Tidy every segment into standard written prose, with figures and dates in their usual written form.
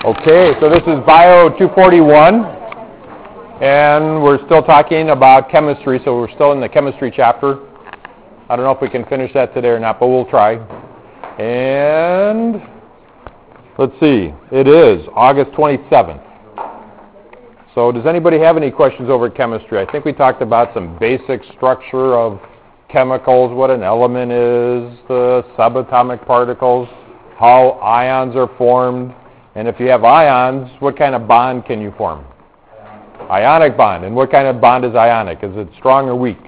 Okay, so this is Bio 241, and we're still talking about chemistry, so we're still in the chemistry chapter. I don't know if we can finish that today or not, but we'll try. And let's see, it is August 27th. So does anybody have any questions over chemistry? I think we talked about some basic structure of chemicals, what an element is, the subatomic particles, how ions are formed. And if you have ions, what kind of bond can you form? Ionic bond. And what kind of bond is ionic? Is it strong or weak?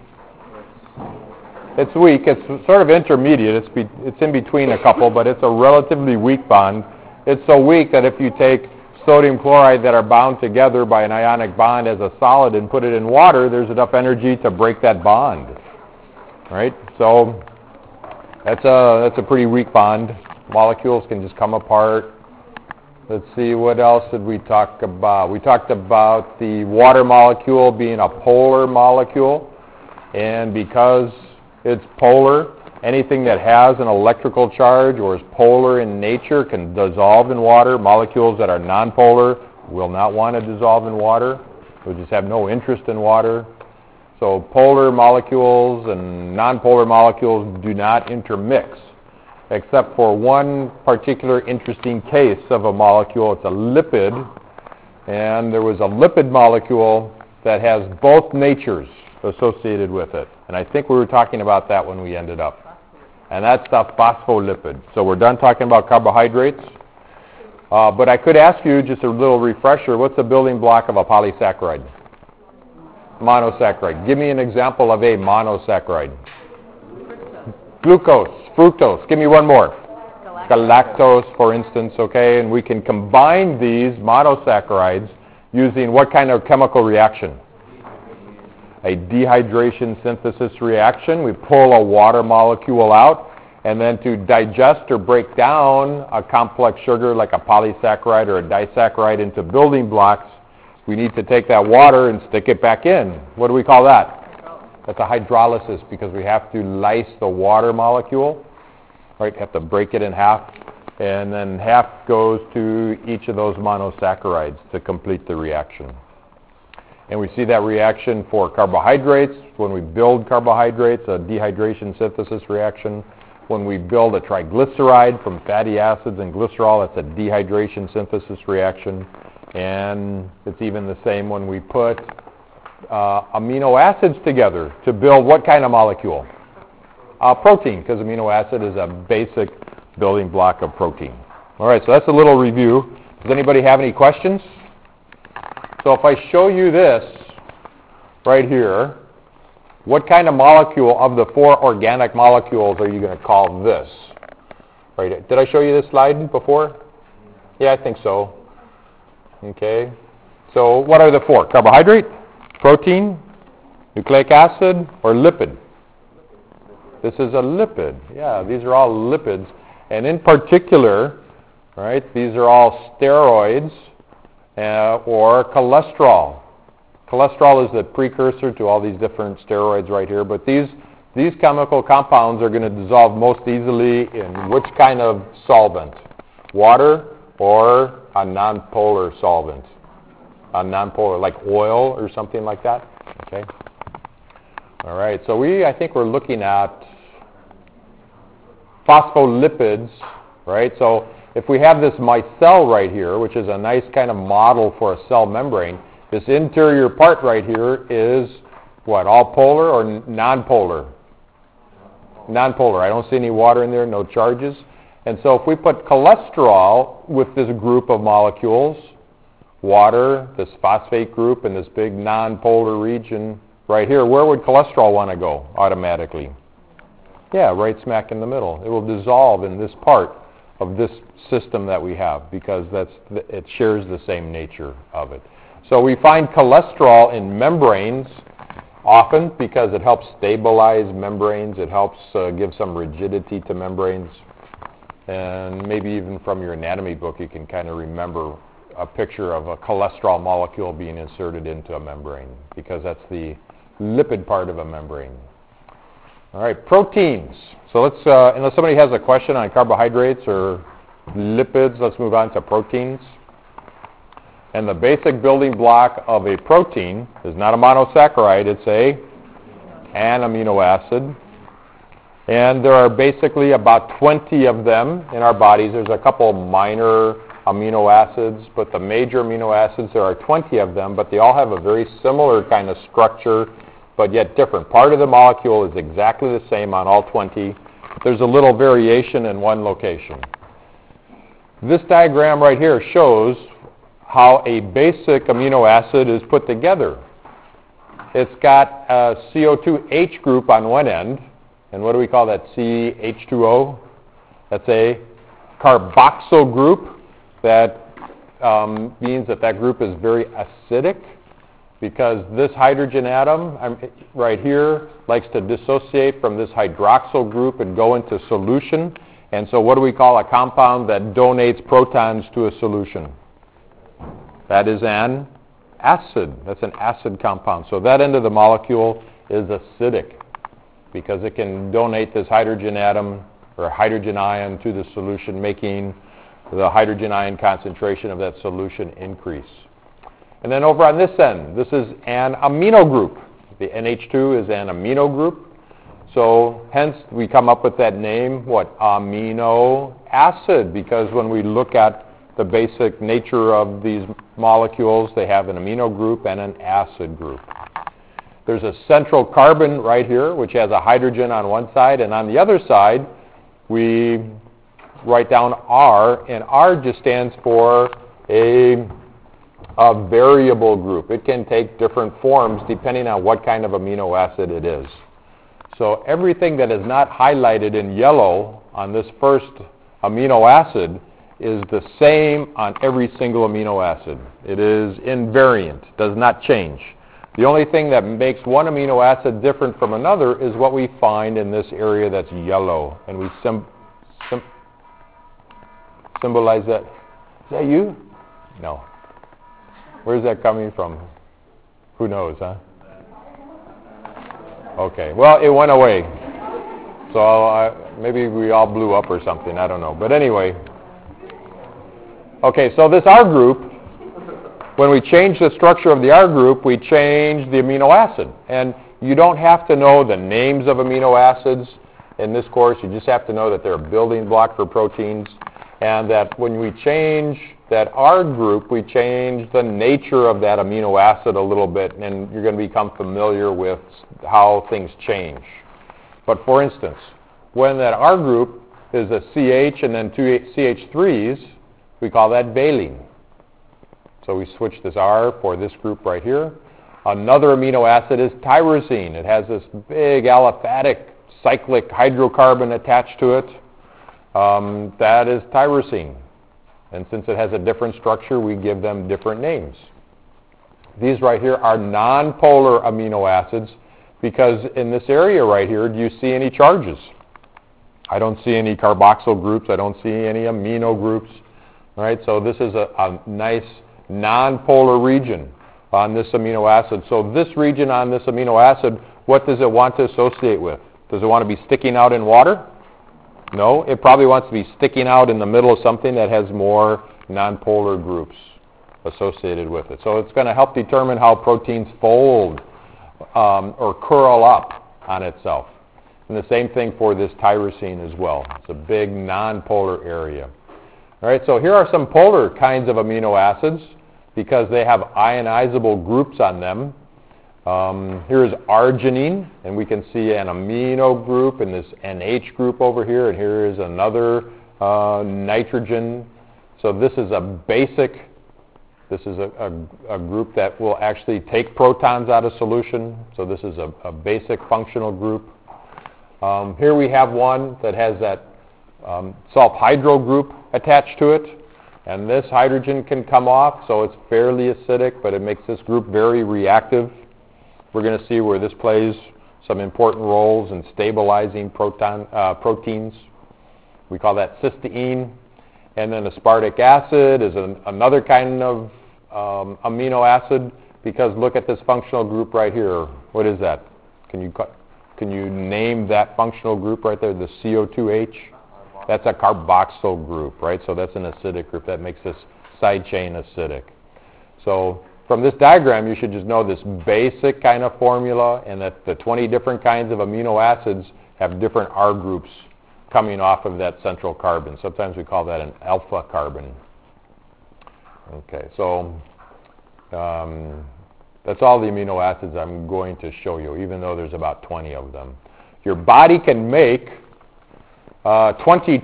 It's weak. It's sort of intermediate. It's in between a couple, but it's a relatively weak bond. It's so weak that if you take sodium chloride that are bound together by an ionic bond as a solid and put it in water, there's enough energy to break that bond. Right? So that's a pretty weak bond. Molecules can just come apart. Let's see, what else did we talk about? We talked about the water molecule being a polar molecule, and because it's polar, anything that has an electrical charge or is polar in nature can dissolve in water. Molecules that are nonpolar will not want to dissolve in water. They just have no interest in water. So polar molecules and nonpolar molecules do not intermix, except for one particular interesting case of a molecule. It's a lipid, and there was a lipid molecule that has both natures associated with it. And I think we were talking about that when we ended up. And that's the phospholipid. So we're done talking about carbohydrates. But I could ask you, just a little refresher, what's the building block of a polysaccharide? Monosaccharide. Give me an example of a monosaccharide. Glucose. Fructose. Give me one more. Galactose, for instance, okay? And we can combine these monosaccharides using what kind of chemical reaction? A dehydration synthesis reaction. We pull a water molecule out, and then to digest or break down a complex sugar like a polysaccharide or a disaccharide into building blocks, we need to take that water and stick it back in. What do we call that? That's a hydrolysis, because we have to lyse the water molecule. Right, have to break it in half, and then half goes to each of those monosaccharides to complete the reaction. And we see that reaction for carbohydrates. When we build carbohydrates, a dehydration synthesis reaction. When we build a triglyceride from fatty acids and glycerol, that's a dehydration synthesis reaction. And it's even the same when we put amino acids together to build what kind of molecule? Protein, because amino acid is a basic building block of protein. All right, so that's a little review. Does anybody have any questions? So if I show you this right here, what kind of molecule of the four organic molecules are you going to call this? Right? Did I show you this slide before? Yeah, I think so. Okay. So what are the four? Carbohydrate, protein, nucleic acid, or lipid? This is a lipid. Yeah, these are all lipids. And in particular, right, these are all steroids or cholesterol. Cholesterol is the precursor to all these different steroids right here. But these chemical compounds are going to dissolve most easily in which kind of solvent? Water or a nonpolar solvent? A nonpolar, like oil or something like that? Okay. All right, so I think we're looking at phospholipids, right? So if we have this micelle right here, which is a nice kind of model for a cell membrane, this interior part right here is what, all polar or nonpolar? Nonpolar. I don't see any water in there, no charges. And so if we put cholesterol with this group of molecules, water, this phosphate group, and this big nonpolar region right here, where would cholesterol want to go automatically? Yeah, right smack in the middle. It will dissolve in this part of this system that we have because it shares the same nature of it. So we find cholesterol in membranes often because it helps stabilize membranes. It helps give some rigidity to membranes. And maybe even from your anatomy book you can kind of remember a picture of a cholesterol molecule being inserted into a membrane because that's the lipid part of a membrane. All right, proteins. So let's, unless somebody has a question on carbohydrates or lipids, let's move on to proteins. And the basic building block of a protein is not a monosaccharide, it's an amino acid. And there are basically about 20 of them in our bodies. There's a couple minor amino acids, but the major amino acids, there are 20 of them, but they all have a very similar kind of structure, but yet different. Part of the molecule is exactly the same on all 20. There's a little variation in one location. This diagram right here shows how a basic amino acid is put together. It's got a CO2H group on one end, and what do we call that? CH2O? That's a carboxyl group. That means that that group is very acidic because this hydrogen atom right here likes to dissociate from this hydroxyl group and go into solution. And so what do we call a compound that donates protons to a solution? That is an acid. That's an acid compound. So that end of the molecule is acidic because it can donate this hydrogen atom or hydrogen ion to the solution, making the hydrogen ion concentration of that solution increase. And then over on this end, this is an amino group. The NH2 is an amino group. So hence we come up with that name, what? Amino acid, because when we look at the basic nature of these molecules, they have an amino group and an acid group. There's a central carbon right here, which has a hydrogen on one side, and on the other side, we write down R, and R just stands for a variable group. It can take different forms depending on what kind of amino acid it is. So everything that is not highlighted in yellow on this first amino acid is the same on every single amino acid. It is invariant, does not change. The only thing that makes one amino acid different from another is what we find in this area that's yellow, and we symbolize that. Is that you? No. Where's that coming from? Who knows, huh? Okay. Well, it went away. So maybe we all blew up or something. I don't know. But anyway. Okay, so this R group, when we change the structure of the R group, we change the amino acid. And you don't have to know the names of amino acids in this course. You just have to know that they're a building block for proteins. And that when we change that R group, we change the nature of that amino acid a little bit, and you're going to become familiar with how things change. But for instance, when that R group is a CH and then two CH3s, we call that valine. So we switch this R for this group right here. Another amino acid is tyrosine. It has this big aliphatic cyclic hydrocarbon attached to it. That is tyrosine. And since it has a different structure, we give them different names. These right here are nonpolar amino acids because in this area right here, do you see any charges? I don't see any carboxyl groups. I don't see any amino groups. All right, so this is a nice nonpolar region on this amino acid. So this region on this amino acid, what does it want to associate with? Does it want to be sticking out in water? No, it probably wants to be sticking out in the middle of something that has more nonpolar groups associated with it. So it's going to help determine how proteins fold or curl up on itself. And the same thing for this tyrosine as well. It's a big nonpolar area. All right, so here are some polar kinds of amino acids because they have ionizable groups on them. Here's arginine, and we can see an amino group in this NH group over here, and here is another nitrogen. So this is a basic, this is a group that will actually take protons out of solution. So this is a basic functional group. Here we have one that has that sulfhydryl group attached to it. And this hydrogen can come off, so it's fairly acidic, but it makes this group very reactive. We're going to see where this plays some important roles in stabilizing proteins. We call that cysteine. And then aspartic acid is another kind of amino acid because look at this functional group right here. What is that? Can you name that functional group right there, the CO2H? That's a carboxyl group, right? So that's an acidic group. That makes this side chain acidic. So from this diagram, you should just know this basic kind of formula, and that the 20 different kinds of amino acids have different R groups coming off of that central carbon. Sometimes we call that an alpha carbon. Okay, so that's all the amino acids I'm going to show you, even though there's about 20 of them. Your body can make 12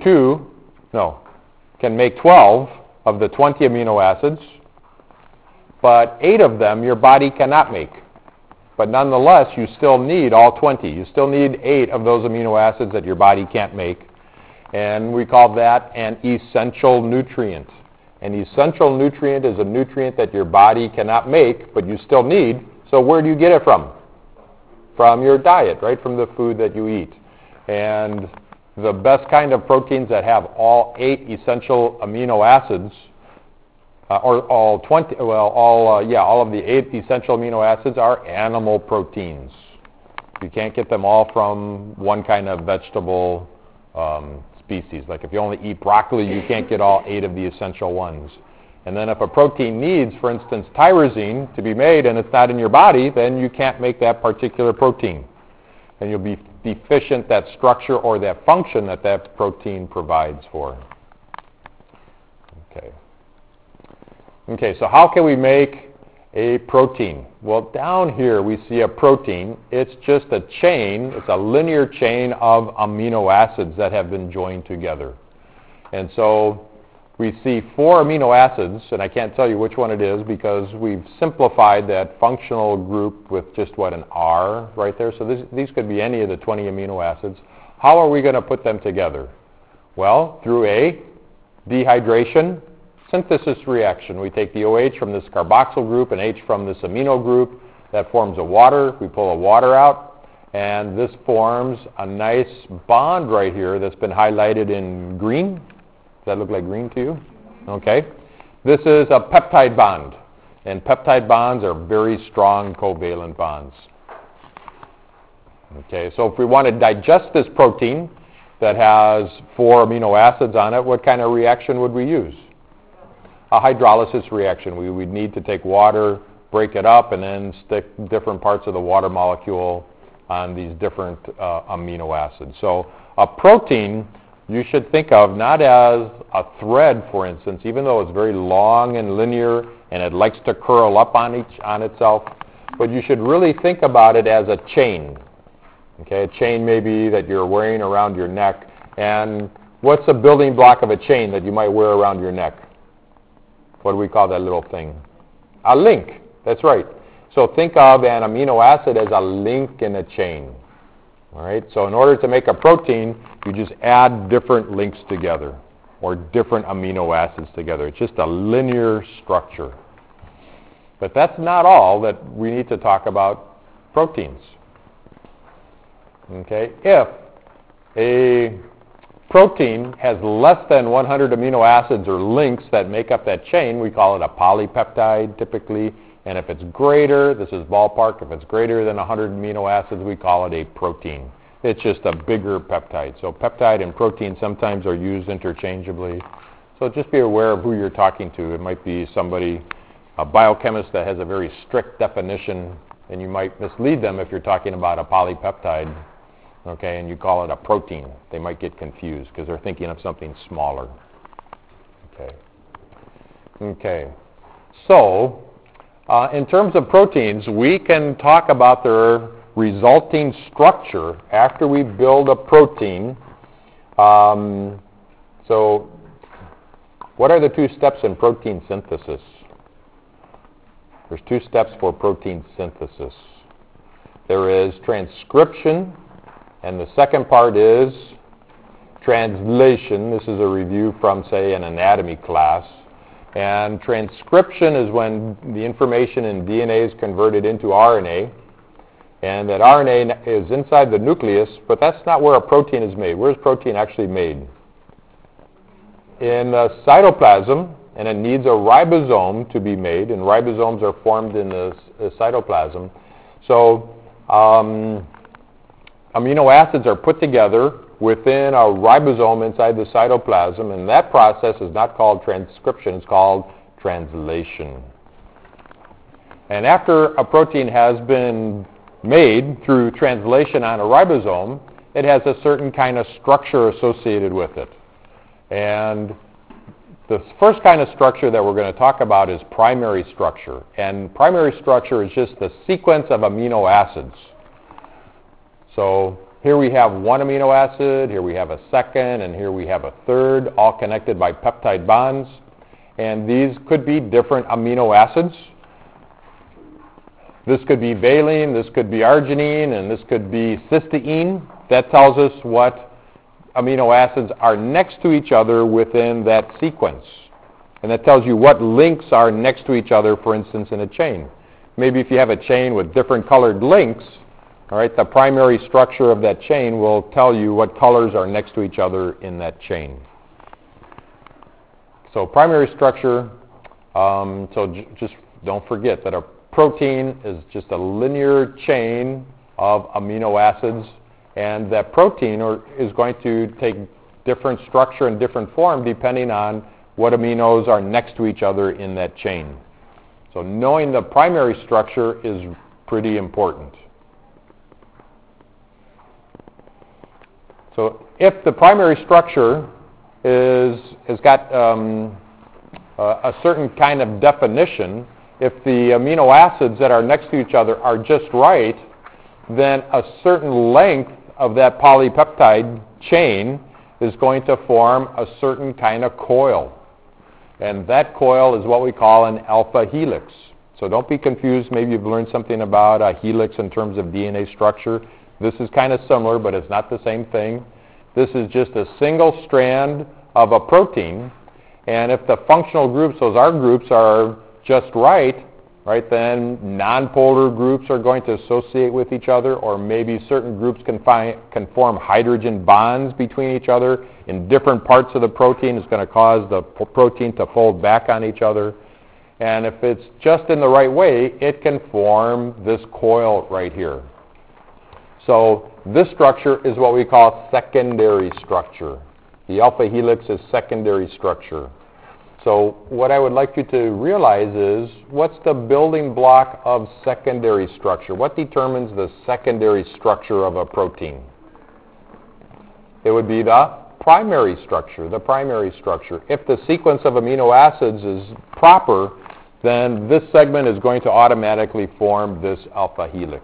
of the 20 amino acids, but 8 of them your body cannot make. But nonetheless, you still need all 20. You still need 8 of those amino acids that your body can't make, and we call that an essential nutrient. An essential nutrient is a nutrient that your body cannot make, but you still need. So where do you get it from? From your diet, right? From the food that you eat. And the best kind of proteins that have all 8 essential amino acids, all of the 8 essential amino acids are animal proteins. You can't get them all from one kind of vegetable species. Like if you only eat broccoli, you can't get all 8 of the essential ones. And then if a protein needs, for instance, tyrosine to be made and it's not in your body, then you can't make that particular protein. And you'll be deficient that structure or that function that that protein provides for. Okay, so how can we make a protein? Well, down here we see a protein. It's just a chain. It's a linear chain of amino acids that have been joined together. And so we see 4 amino acids, and I can't tell you which one it is because we've simplified that functional group with just, an R right there. So these could be any of the 20 amino acids. How are we going to put them together? Well, through a dehydration synthesis reaction. We take the OH from this carboxyl group and H from this amino group. That forms a water. We pull a water out, and this forms a nice bond right here that's been highlighted in green. Does that look like green to you? Okay. This is a peptide bond, and peptide bonds are very strong covalent bonds. Okay, so if we want to digest this protein that has 4 amino acids on it, what kind of reaction would we use? A hydrolysis reaction. We would need to take water, break it up, and then stick different parts of the water molecule on these different amino acids. So a protein you should think of not as a thread, for instance, even though it's very long and linear and it likes to curl up on itself, but you should really think about it as a chain. Okay, a chain maybe that you're wearing around your neck. And what's a building block of a chain that you might wear around your neck? What do we call that little thing? A link. That's right. So think of an amino acid as a link in a chain. All right. So in order to make a protein, you just add different links together or different amino acids together. It's just a linear structure. But that's not all that we need to talk about proteins. Okay. If a protein has less than 100 amino acids or links that make up that chain, we call it a polypeptide typically. And if it's greater, this is ballpark, if it's greater than 100 amino acids, we call it a protein. It's just a bigger peptide. So peptide and protein sometimes are used interchangeably. So just be aware of who you're talking to. It might be somebody, a biochemist that has a very strict definition, and you might mislead them if you're talking about a polypeptide. Okay, and you call it a protein. They might get confused because they're thinking of something smaller. Okay. So, in terms of proteins, we can talk about their resulting structure after we build a protein. So, what are the 2 steps in protein synthesis? There's 2 steps for protein synthesis. There is transcription, and the second part is translation. This is a review from, say, an anatomy class. And transcription is when the information in DNA is converted into RNA. And that RNA is inside the nucleus, but that's not where a protein is made. Where is protein actually made? In the cytoplasm, and it needs a ribosome to be made, and ribosomes are formed in the cytoplasm. So, amino acids are put together within a ribosome inside the cytoplasm, and that process is not called transcription, it's called translation. And after a protein has been made through translation on a ribosome, it has a certain kind of structure associated with it. And the first kind of structure that we're going to talk about is primary structure. And primary structure is just the sequence of amino acids. So here we have one amino acid, here we have a second, and here we have a third, all connected by peptide bonds. And these could be different amino acids. This could be valine, this could be arginine, and this could be cysteine. That tells us what amino acids are next to each other within that sequence. And that tells you what links are next to each other, for instance, in a chain. Maybe if you have a chain with different colored links, all right, the primary structure of that chain will tell you what colors are next to each other in that chain. So primary structure, just don't forget that a protein is just a linear chain of amino acids, and that protein is going to take different structure and different form depending on what aminos are next to each other in that chain. So knowing the primary structure is pretty important. So if the primary structure has got a certain kind of definition, if the amino acids that are next to each other are just right, then a certain length of that polypeptide chain is going to form a certain kind of coil. And that coil is what we call an alpha helix. So don't be confused. Maybe you've learned something about a helix in terms of DNA structure. This is kind of similar, but it's not the same thing. This is just a single strand of a protein. And if the functional groups, those R groups, are just right, then nonpolar groups are going to associate with each other, or maybe certain groups can form hydrogen bonds between each other in different parts of the protein. It's going to cause the protein to fold back on each other. And if it's just in the right way, it can form this coil right here. So this structure is what we call secondary structure. The alpha helix is secondary structure. So what I would like you to realize is, what's the building block of secondary structure? What determines the secondary structure of a protein? It would be the primary structure, If the sequence of amino acids is proper, then this segment is going to automatically form this alpha helix.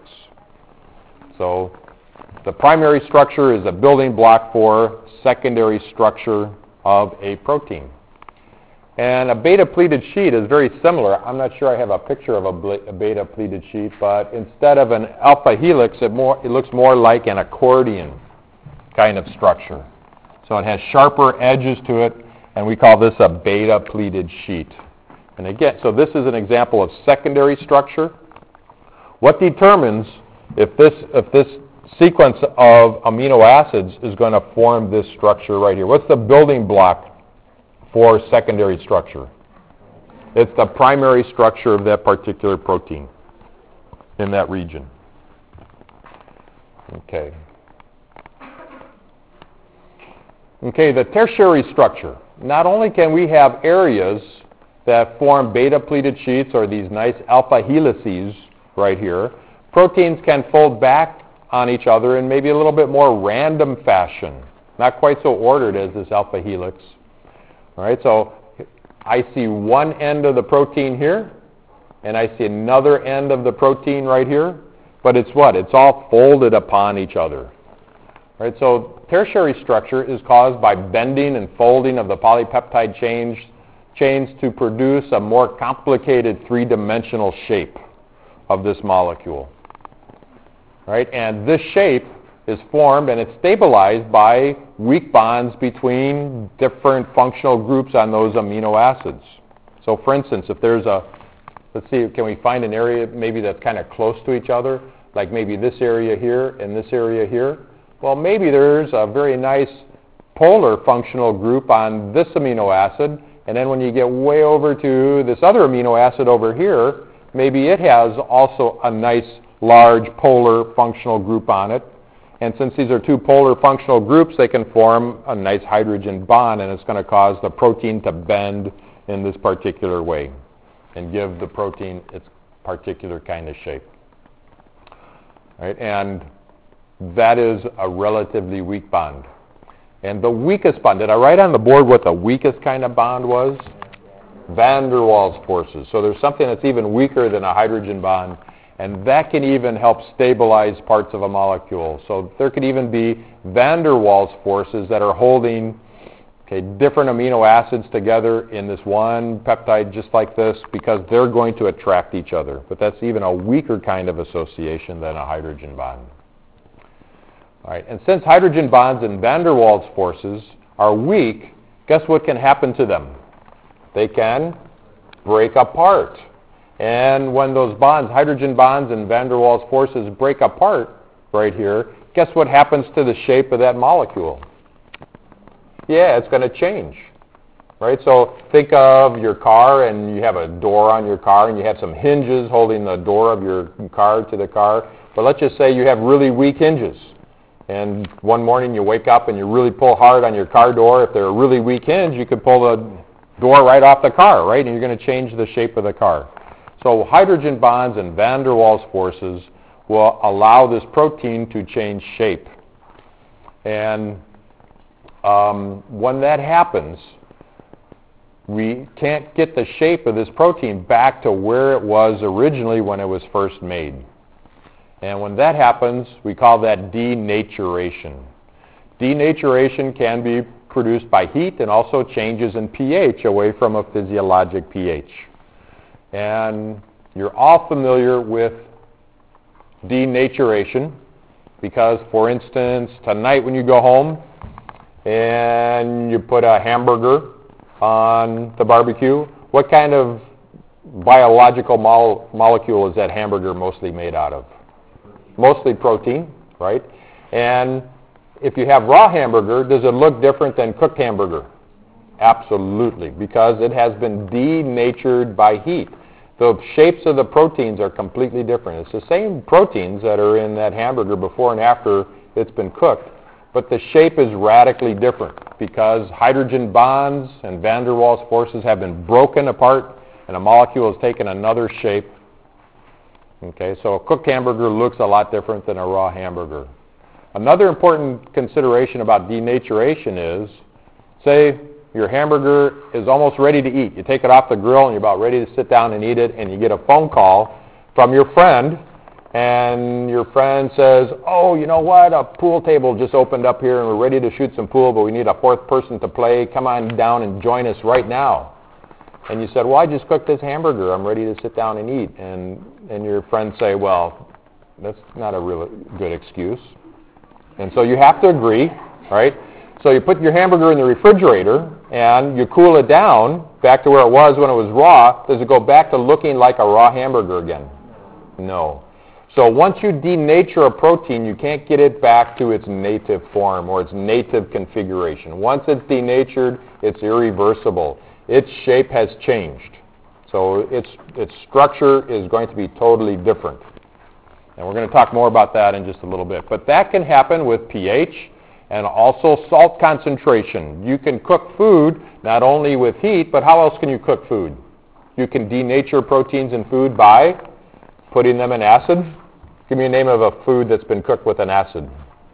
So the primary structure is a building block for secondary structure of a protein. And a beta-pleated sheet is very similar. I'm not sure I have a picture of a beta-pleated sheet, but instead of an alpha helix, it looks more like an accordion kind of structure. So it has sharper edges to it, and we call this a beta-pleated sheet. And again, so this is an example of secondary structure. What determines if this sequence of amino acids is going to form this structure right here? What's the building block for secondary structure? It's the primary structure of that particular protein in that region. Okay, the tertiary structure. Not only can we have areas that form beta-pleated sheets or these nice alpha helices right here, proteins can fold back on each other in maybe a little bit more random fashion. Not quite so ordered as this alpha helix. All right, so I see one end of the protein here, and I see another end of the protein right here, but it's what? It's all folded upon each other. All right, so tertiary structure is caused by bending and folding of the polypeptide chains to produce a more complicated three-dimensional shape of this molecule. All right, and this shape is formed and it's stabilized by weak bonds between different functional groups on those amino acids. So for instance, if there's let's see, can we find an area maybe that's kind of close to each other, like maybe this area here and this area here? Well, maybe there's a very nice polar functional group on this amino acid, and then when you get way over to this other amino acid over here, maybe it has also a nice large polar functional group on it. And since these are two polar functional groups, they can form a nice hydrogen bond, and it's going to cause the protein to bend in this particular way and give the protein its particular kind of shape. Right? And that is a relatively weak bond. And the weakest bond, did I write on the board what the weakest kind of bond was? Van der Waals forces. So there's something that's even weaker than a hydrogen bond, and that can even help stabilize parts of a molecule. So there could even be van der Waals forces that are holding different amino acids together in this one peptide just like this, because they're going to attract each other. But that's even a weaker kind of association than a hydrogen bond. All right, and since hydrogen bonds and van der Waals forces are weak, guess what can happen to them? They can break apart. And when those bonds, hydrogen bonds and van der Waals forces, break apart right here, guess what happens to the shape of that molecule? Yeah, it's going to change. Right? So think of your car, and you have a door on your car, and you have some hinges holding the door of your car to the car. But let's just say you have really weak hinges. And one morning you wake up and you really pull hard on your car door. If they're a really weak hinge, you could pull the door right off the car, right? And you're going to change the shape of the car. So hydrogen bonds and van der Waals forces will allow this protein to change shape. And when that happens, we can't get the shape of this protein back to where it was originally when it was first made. And when that happens, we call that denaturation. Denaturation can be produced by heat and also changes in pH away from a physiologic pH. And you're all familiar with denaturation because, for instance, tonight when you go home and you put a hamburger on the barbecue, what kind of biological molecule is that hamburger mostly made out of? Mostly protein, right? And if you have raw hamburger, does it look different than cooked hamburger? Absolutely, because it has been denatured by heat. The shapes of the proteins are completely different. It's the same proteins that are in that hamburger before and after it's been cooked, but the shape is radically different because hydrogen bonds and van der Waals forces have been broken apart and a molecule has taken another shape. Okay, so a cooked hamburger looks a lot different than a raw hamburger. Another important consideration about denaturation is, say your hamburger is almost ready to eat. You take it off the grill and you're about ready to sit down and eat it, and you get a phone call from your friend, and your friend says, oh, you know what, a pool table just opened up here and we're ready to shoot some pool, but we need a fourth person to play. Come on down and join us right now. And you said, well, I just cooked this hamburger. I'm ready to sit down and eat. And your friends say, well, that's not a really good excuse. And so you have to agree, right? So you put your hamburger in the refrigerator and you cool it down back to where it was when it was raw. Does it go back to looking like a raw hamburger again? No. So once you denature a protein, you can't get it back to its native form or its native configuration. Once it's denatured, it's irreversible. Its shape has changed. So its structure is going to be totally different. And we're going to talk more about that in just a little bit. But that can happen with pH and also salt concentration. You can cook food not only with heat, but how else can you cook food? You can denature proteins in food by putting them in acid. Give me a name of a food that's been cooked with an acid.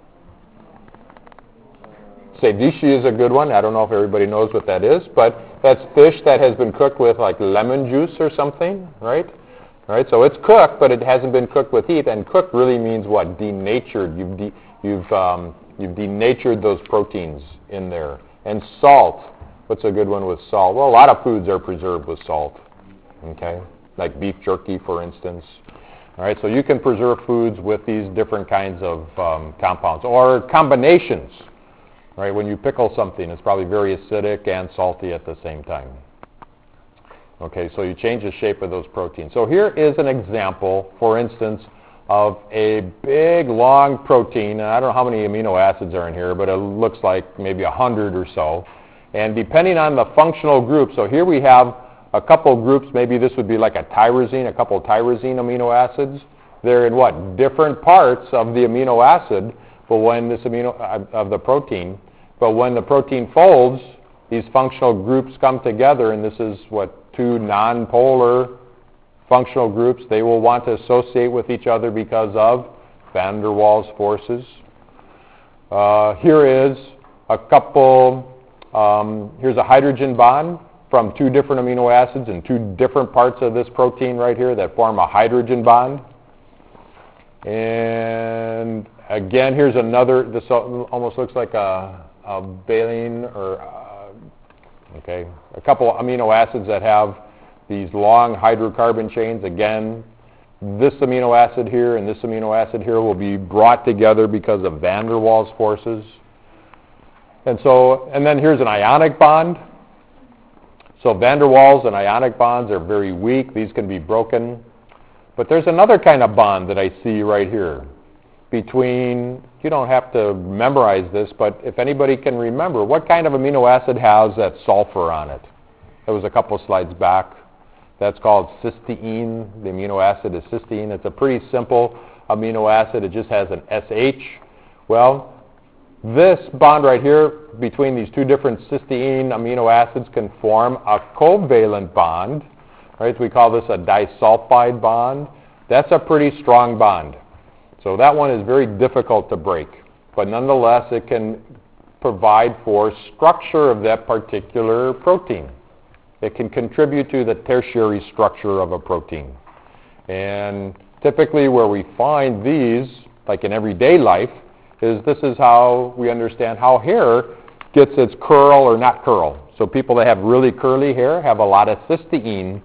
Ceviche is a good one. I don't know if everybody knows what that is, but that's fish that has been cooked with like lemon juice or something, right? Right. So it's cooked, but it hasn't been cooked with heat. And cooked really means what? Denatured. You've denatured those proteins in there. And salt. What's a good one with salt? Well, a lot of foods are preserved with salt. Okay, like beef jerky, for instance. All right. So you can preserve foods with these different kinds of compounds or combinations. Right, when you pickle something, it's probably very acidic and salty at the same time. Okay, so you change the shape of those proteins. So here is an example, for instance, of a big, long protein. And I don't know how many amino acids are in here, but it looks like maybe 100 or so. And depending on the functional group, so here we have a couple groups. Maybe this would be like a tyrosine, a couple tyrosine amino acids. They're in what? Different parts of the amino acid, but when this of the protein. But when the protein folds, these functional groups come together, and this is what? Two nonpolar functional groups, they will want to associate with each other because of van der Waals forces. Here is a couple, here's a hydrogen bond from two different amino acids in two different parts of this protein right here that form a hydrogen bond. And again, here's another, this almost looks like a valine or, a couple amino acids that have these long hydrocarbon chains. Again, this amino acid here and this amino acid here will be brought together because of van der Waals forces. And then here's an ionic bond. So van der Waals and ionic bonds are very weak. These can be broken. But there's another kind of bond that I see right here between, you don't have to memorize this, but if anybody can remember, what kind of amino acid has that sulfur on it? That was a couple slides back. That's called cysteine. The amino acid is cysteine. It's a pretty simple amino acid. It just has an SH. Well, this bond right here between these two different cysteine amino acids can form a covalent bond. Right? We call this a disulfide bond. That's a pretty strong bond. So that one is very difficult to break. But nonetheless, it can provide for structure of that particular protein. It can contribute to the tertiary structure of a protein. And typically where we find these, like in everyday life, is this is how we understand how hair gets its curl or not curl. So people that have really curly hair have a lot of cysteine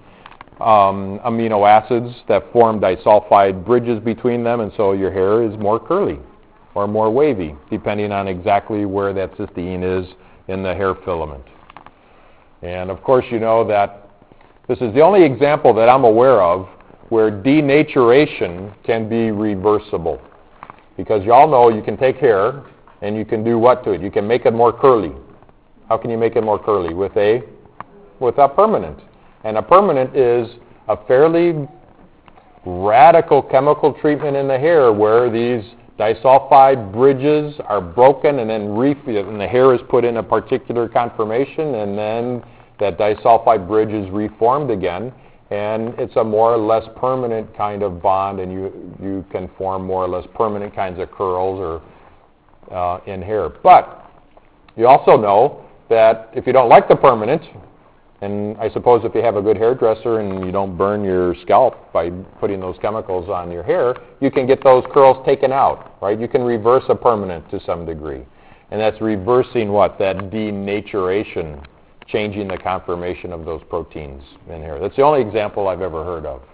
amino acids that form disulfide bridges between them, and so your hair is more curly or more wavy, depending on exactly where that cysteine is in the hair filament. And of course, you know that this is the only example that I'm aware of where denaturation can be reversible. Because you all know you can take hair and you can do what to it? You can make it more curly. How can you make it more curly? With a permanent. And a permanent is a fairly radical chemical treatment in the hair where these disulfide bridges are broken and then and the hair is put in a particular conformation, and then that disulfide bridge is reformed again, and it's a more or less permanent kind of bond, and you can form more or less permanent kinds of curls or in hair. But you also know that if you don't like the permanent, and I suppose if you have a good hairdresser and you don't burn your scalp by putting those chemicals on your hair, you can get those curls taken out, right? You can reverse a permanent to some degree. And that's reversing what? That denaturation, changing the conformation of those proteins in hair. That's the only example I've ever heard of.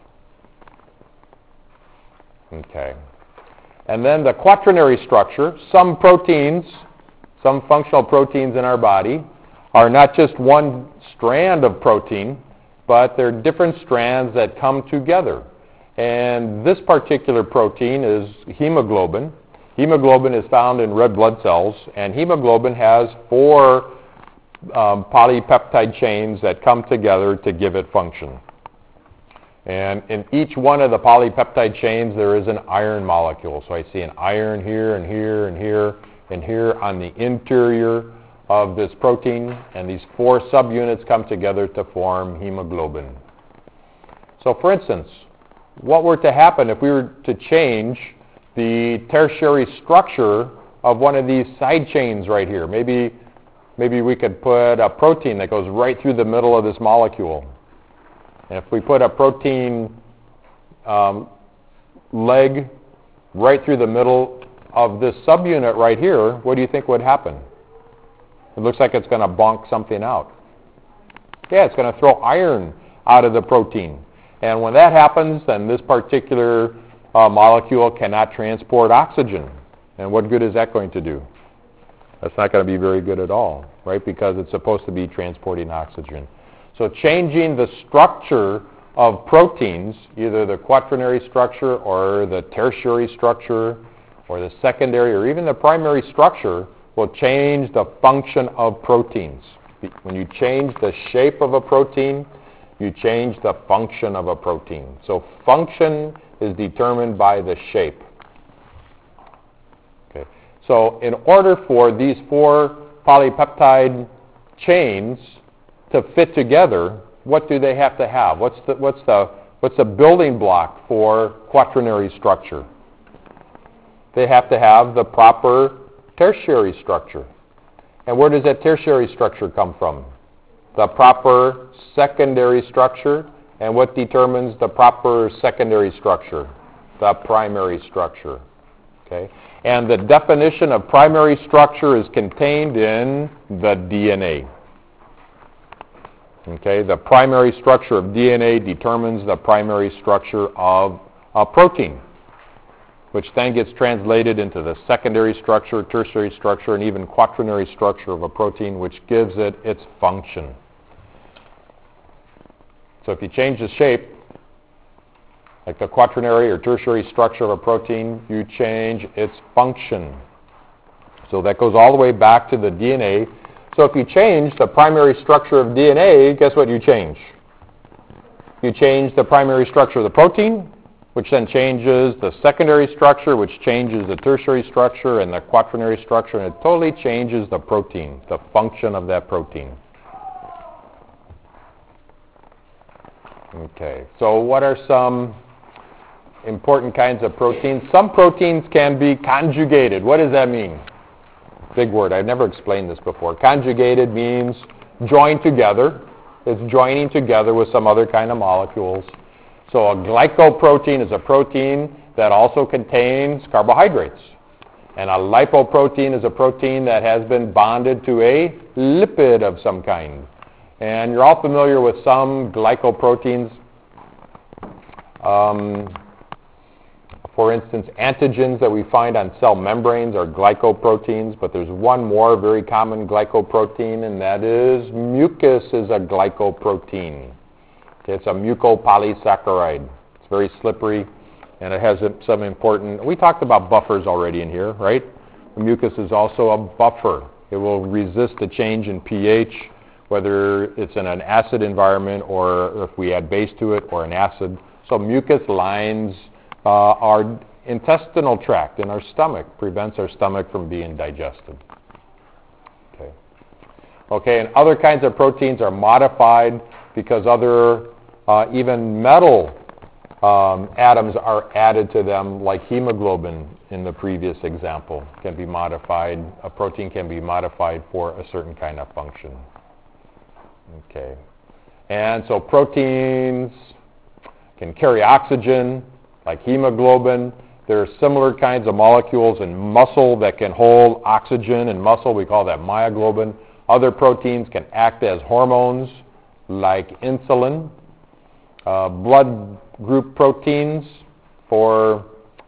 Okay. And then the quaternary structure. Some proteins, some functional proteins in our body are not just one strand of protein, but they're different strands that come together. And this particular protein is hemoglobin. Hemoglobin is found in red blood cells, and hemoglobin has 4 polypeptide chains that come together to give it function. And in each one of the polypeptide chains, there is an iron molecule. So I see an iron here and here and here and here on the interior of this protein, and these 4 subunits come together to form hemoglobin. So for instance, what were to happen if we were to change the tertiary structure of one of these side chains right here? Maybe we could put a protein that goes right through the middle of this molecule. And if we put a protein leg right through the middle of this subunit right here, what do you think would happen? It looks like it's going to bonk something out. Yeah, it's going to throw iron out of the protein. And when that happens, then this particular molecule cannot transport oxygen. And what good is that going to do? That's not going to be very good at all, right? Because it's supposed to be transporting oxygen. So changing the structure of proteins, either the quaternary structure or the tertiary structure or the secondary or even the primary structure, will change the function of proteins. When you change the shape of a protein, you change the function of a protein. So function is determined by the shape. Okay. So in order for these 4 polypeptide chains to fit together, what do they have to have? What's the What's a building block for quaternary structure? They have to have the proper tertiary structure. And where does that tertiary structure come from? The proper secondary structure. And what determines the proper secondary structure? The primary structure. Okay? And the definition of primary structure is contained in the DNA. Okay? The primary structure of DNA determines the primary structure of a protein, which then gets translated into the secondary structure, tertiary structure, and even quaternary structure of a protein, which gives it its function. So if you change the shape, like the quaternary or tertiary structure of a protein, you change its function. So that goes all the way back to the DNA. So if you change the primary structure of DNA, guess what you change? You change the primary structure of the protein, which then changes the secondary structure, which changes the tertiary structure and the quaternary structure, and it totally changes the protein, the function of that protein. Okay, so what are some important kinds of proteins? Some proteins can be conjugated. What does that mean? Big word. I've never explained this before. Conjugated means joined together. It's joining together with some other kind of molecules. So a glycoprotein is a protein that also contains carbohydrates. And a lipoprotein is a protein that has been bonded to a lipid of some kind. And you're all familiar with some glycoproteins. For instance, antigens that we find on cell membranes are glycoproteins, but there's one more very common glycoprotein, and that is mucus is a glycoprotein. Okay, it's a mucopolysaccharide. It's very slippery, and it has some important... We talked about buffers already in here, right? The mucus is also a buffer. It will resist a change in pH, whether it's in an acid environment or if we add base to it or an acid. So mucus lines our intestinal tract in our stomach, prevents our stomach from being digested. Okay, and other kinds of proteins are modified because other, even metal atoms are added to them, like hemoglobin in the previous example, can be modified. A protein can be modified for a certain kind of function. Okay, and so proteins can carry oxygen, like hemoglobin. There are similar kinds of molecules in muscle that can hold oxygen in muscle. We call that myoglobin. Other proteins can act as hormones, like insulin. Blood group proteins for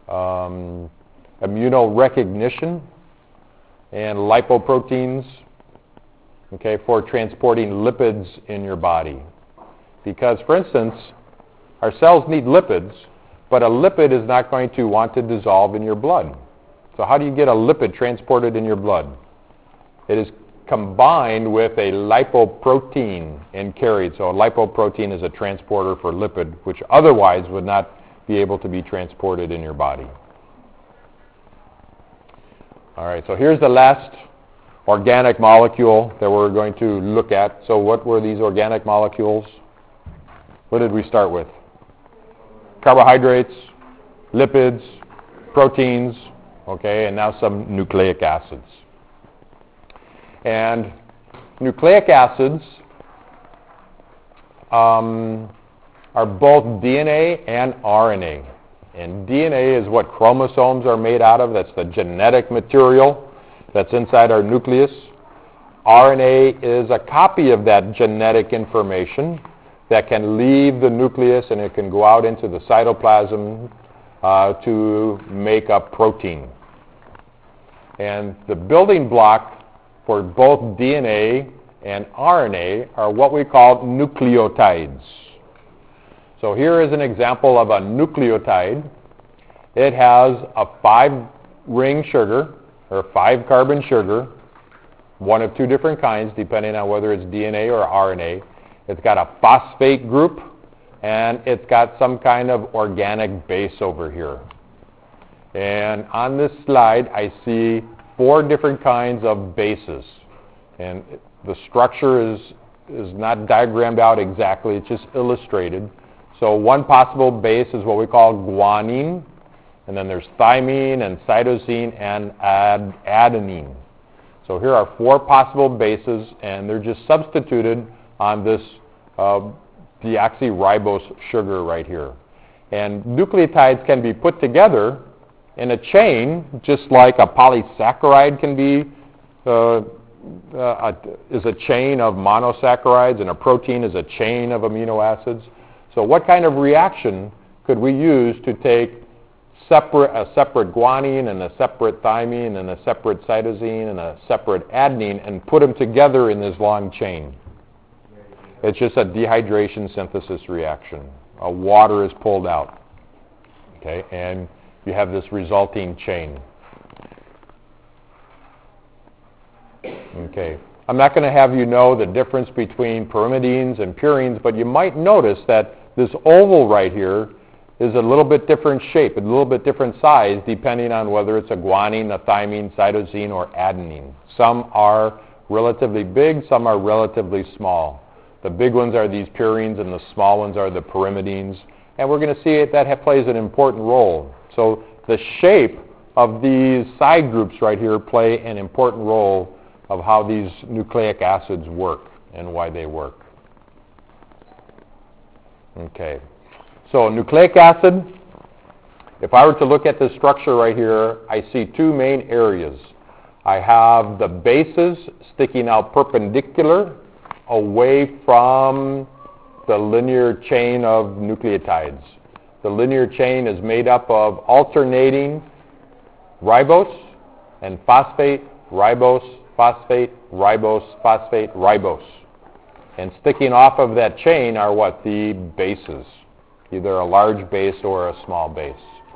immunorecognition, and lipoproteins, okay, for transporting lipids in your body. Because, for instance, our cells need lipids, but a lipid is not going to want to dissolve in your blood. So how do you get a lipid transported in your blood? It is combined with a lipoprotein and carried. So a lipoprotein is a transporter for lipid, which otherwise would not be able to be transported in your body. All right, so here's the last organic molecule that we're going to look at. So what were these organic molecules? What did we start with? Carbohydrates, lipids, proteins, okay, and now some nucleic acids. And nucleic acids are both DNA and RNA. And DNA is what chromosomes are made out of. That's the genetic material that's inside our nucleus. RNA is a copy of that genetic information that can leave the nucleus and it can go out into the cytoplasm to make a protein. And the building block for both DNA and RNA are what we call nucleotides. So here is an example of a nucleotide. It has a 5-ring sugar, or 5-carbon sugar, one of two different kinds, depending on whether it's DNA or RNA. It's got a phosphate group, and it's got some kind of organic base over here. And on this slide, I see 4 different kinds of bases. And the structure is not diagrammed out exactly, it's just illustrated. So one possible base is what we call guanine, and then there's thymine and cytosine and adenine. So here are 4 possible bases, and they're just substituted on this deoxyribose sugar right here. And nucleotides can be put together in a chain, just like a polysaccharide can be is a chain of monosaccharides, and a protein is a chain of amino acids. So what kind of reaction could we use to take a separate guanine and a separate thymine and a separate cytosine and a separate adenine and put them together in this long chain? It's just a dehydration synthesis reaction. Water is pulled out, okay, and you have this resulting chain. Okay, I'm not going to have you know the difference between pyrimidines and purines, but you might notice that this oval right here is a little bit different shape, a little bit different size, depending on whether it's a guanine, a thymine, cytosine, or adenine. Some are relatively big, some are relatively small. The big ones are these purines, and the small ones are the pyrimidines. And we're going to see that plays an important role. So the shape of these side groups right here play an important role of how these nucleic acids work and why they work. Okay. So nucleic acid, if I were to look at this structure right here, I see 2 main areas. I have the bases sticking out perpendicular away from the linear chain of nucleotides. The linear chain is made up of alternating ribose and phosphate, ribose, phosphate, ribose, phosphate, ribose. And sticking off of that chain are what? The bases, either a large base or a small base.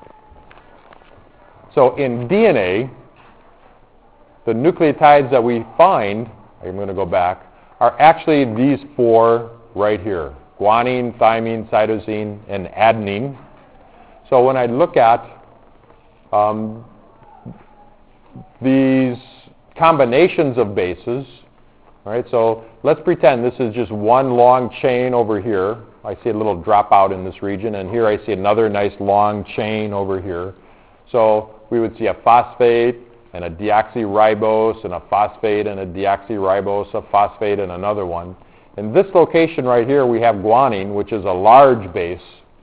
So in DNA, the nucleotides that we find, I'm going to go back, are actually these 4 right here: guanine, thymine, cytosine, and adenine. So when I look at these combinations of bases, right? So let's pretend this is just one long chain over here. I see a little dropout in this region, and here I see another nice long chain over here. So we would see a phosphate and a deoxyribose and a phosphate and a deoxyribose, a phosphate and another one. In this location right here, we have guanine, which is a large base.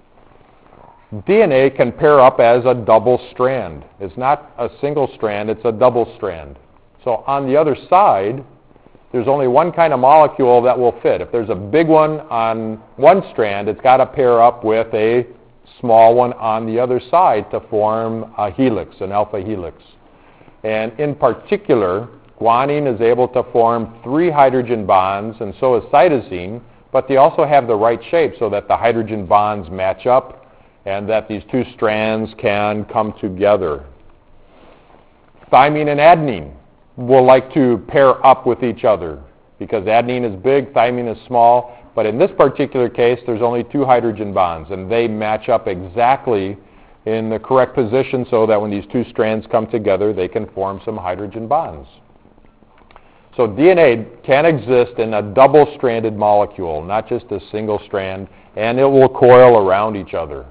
DNA can pair up as a double strand. It's not a single strand, it's a double strand. So on the other side, there's only one kind of molecule that will fit. If there's a big one on one strand, it's got to pair up with a small one on the other side to form a helix, an alpha helix. And in particular, guanine is able to form 3 hydrogen bonds, and so is cytosine, but they also have the right shape so that the hydrogen bonds match up and that these 2 strands can come together. Thymine and adenine will like to pair up with each other because adenine is big, thymine is small, but in this particular case, there's only 2 hydrogen bonds, and they match up exactly in the correct position so that when these 2 strands come together, they can form some hydrogen bonds. So DNA can exist in a double-stranded molecule, not just a single strand, and it will coil around each other.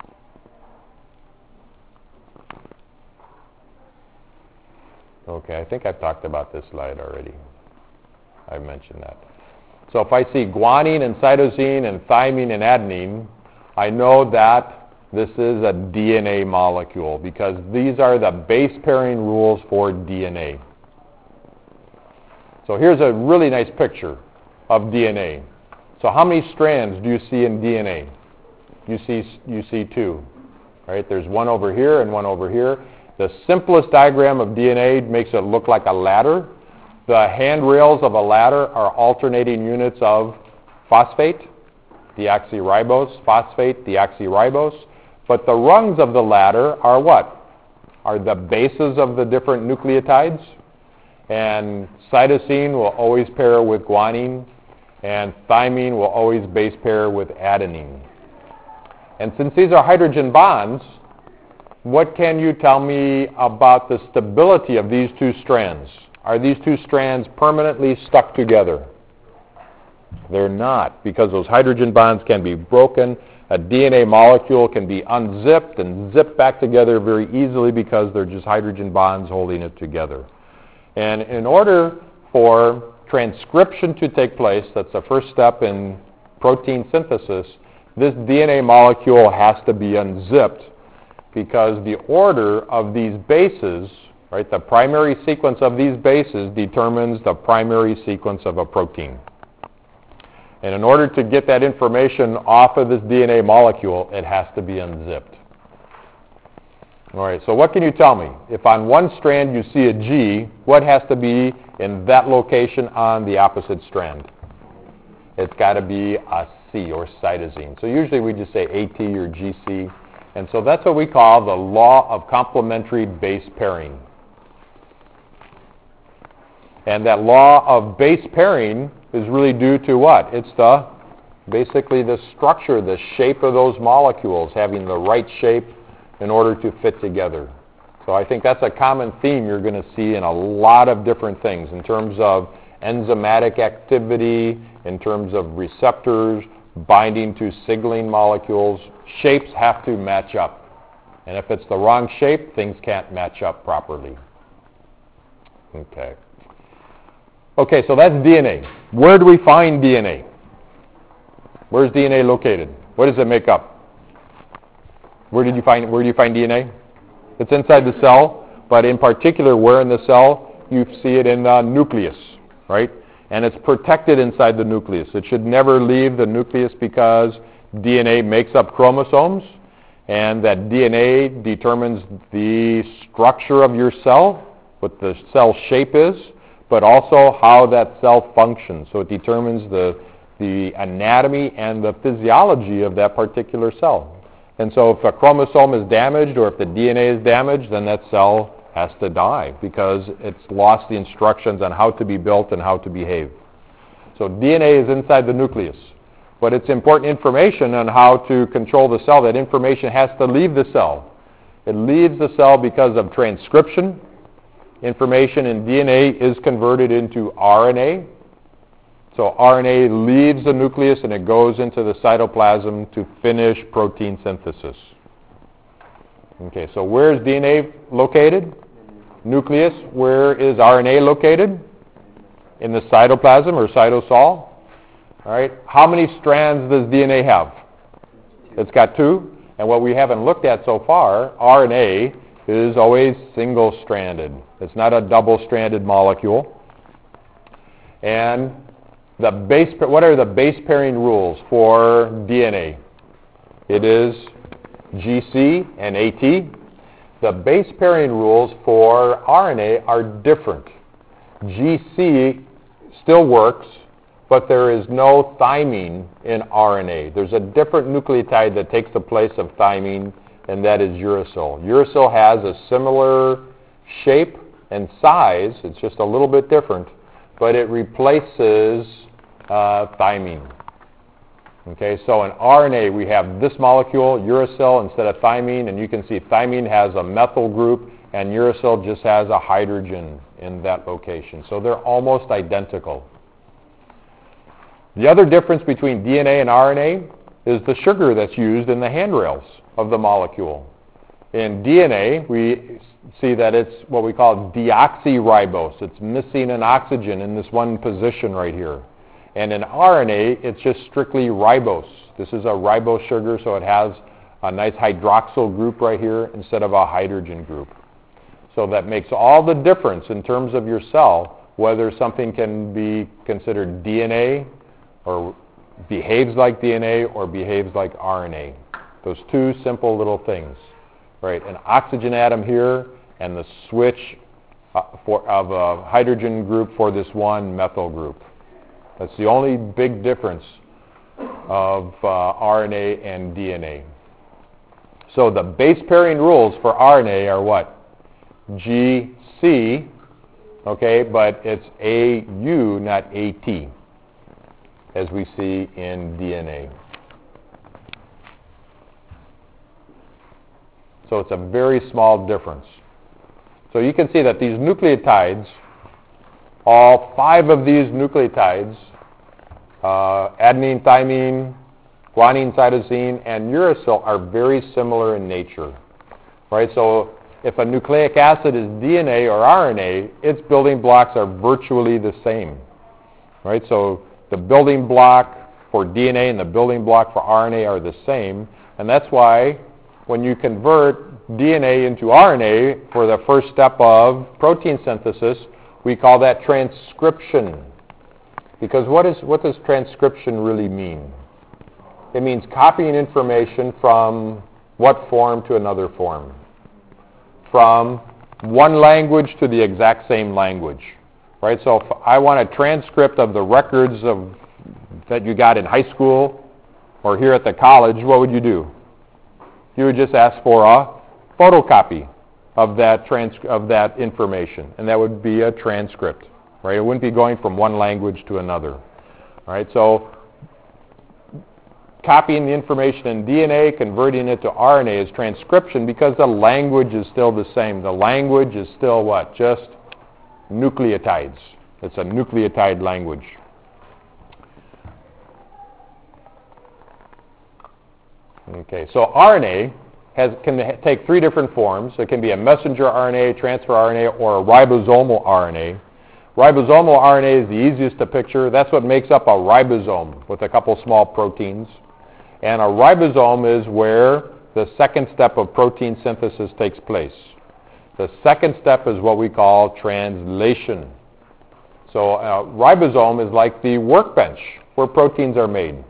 Okay, I think I've talked about this slide already. I mentioned that. So if I see guanine and cytosine and thymine and adenine, I know that this is a DNA molecule because these are the base pairing rules for DNA. So here's a really nice picture of DNA. So how many strands do you see in DNA? You see 2, right? There's one over here and one over here. The simplest diagram of DNA makes it look like a ladder. The handrails of a ladder are alternating units of phosphate, deoxyribose, phosphate, deoxyribose. But the rungs of the ladder are what? Are the bases of the different nucleotides. And cytosine will always pair with guanine, and thymine will always base pair with adenine. And since these are hydrogen bonds, what can you tell me about the stability of these 2 strands? Are these 2 strands permanently stuck together? They're not, because those hydrogen bonds can be broken. A DNA molecule can be unzipped and zipped back together very easily because they're just hydrogen bonds holding it together. And in order for transcription to take place, that's the first step in protein synthesis, this DNA molecule has to be unzipped because the order of these bases, right, the primary sequence of these bases determines the primary sequence of a protein. And in order to get that information off of this DNA molecule, it has to be unzipped. All right, so what can you tell me? If on one strand you see a G, what has to be in that location on the opposite strand? It's got to be a C, or cytosine. So usually we just say AT or GC. And so that's what we call the law of complementary base pairing. And that law of base pairing is really due to what? It's basically the structure, the shape of those molecules, having the right shape in order to fit together. So I think that's a common theme you're going to see in a lot of different things in terms of enzymatic activity, in terms of receptors, binding to signaling molecules. Shapes have to match up. And if it's the wrong shape, things can't match up properly. Okay, so that's DNA. Where do we find DNA? Where's DNA located? What does it make up? Where do you find DNA? It's inside the cell, but in particular, where in the cell? You see it in the nucleus, right? And it's protected inside the nucleus. It should never leave the nucleus because DNA makes up chromosomes, and that DNA determines the structure of your cell, what the cell shape is, but also how that cell functions. So it determines the anatomy and the physiology of that particular cell. And so if a chromosome is damaged or if the DNA is damaged, then that cell has to die because it's lost the instructions on how to be built and how to behave. So DNA is inside the nucleus. But it's important information on how to control the cell. That information has to leave the cell. It leaves the cell because of transcription. Information in DNA is converted into RNA. So RNA leaves the nucleus and it goes into the cytoplasm to finish protein synthesis. Okay, so where is DNA located? Nucleus. Where is RNA located? In the cytoplasm or cytosol. All right. How many strands does DNA have? It's got 2. And what we haven't looked at so far, RNA is always single-stranded. It's not a double-stranded molecule. And what are the base pairing rules for DNA? It is GC and AT. The base pairing rules for RNA are different. GC still works, but there is no thymine in RNA. There's a different nucleotide that takes the place of thymine, and that is uracil. Uracil has a similar shape and size. It's just a little bit different, but it replaces thymine. Okay, so in RNA we have this molecule, uracil, instead of thymine, and you can see thymine has a methyl group and uracil just has a hydrogen in that location. So they're almost identical. The other difference between DNA and RNA is the sugar that's used in the handrails of the molecule. In DNA, we see that it's what we call deoxyribose. It's missing an oxygen in this one position right here. And in RNA, it's just strictly ribose. This is a ribose sugar, so it has a nice hydroxyl group right here instead of a hydrogen group. So that makes all the difference in terms of your cell, whether something can be considered DNA or behaves like DNA or behaves like RNA. Those 2 simple little things, right? An oxygen atom here and the switch of a hydrogen group for this one methyl group. That's the only big difference of RNA and DNA. So the base pairing rules for RNA are what? GC, okay, but it's AU, not AT, as we see in DNA. So it's a very small difference. So you can see that these nucleotides, all 5 of these nucleotides adenine, thymine, guanine, cytosine, and uracil are very similar in nature, right? So if a nucleic acid is DNA or RNA, its building blocks are virtually the same, right? So the building block for DNA and the building block for RNA are the same, and that's why when you convert DNA into RNA for the first step of protein synthesis, we call that transcription. Because what does transcription really mean? It means copying information from what form to another form? From one language to the exact same language, right? So if I want a transcript of the records that you got in high school or here at the college, what would you do? You would just ask for a photocopy of that information, and that would be a transcript, right? It wouldn't be going from one language to another, all right? So copying the information in DNA, converting it to RNA is transcription because the language is still the same. The language is still what? Just nucleotides. It's a nucleotide language. Okay, so RNA can take three different forms. It can be a messenger RNA, transfer RNA, or a ribosomal RNA. Ribosomal RNA is the easiest to picture. That's what makes up a ribosome with a couple small proteins. And a ribosome is where the second step of protein synthesis takes place. The second step is what we call translation. So a ribosome is like the workbench where proteins are made.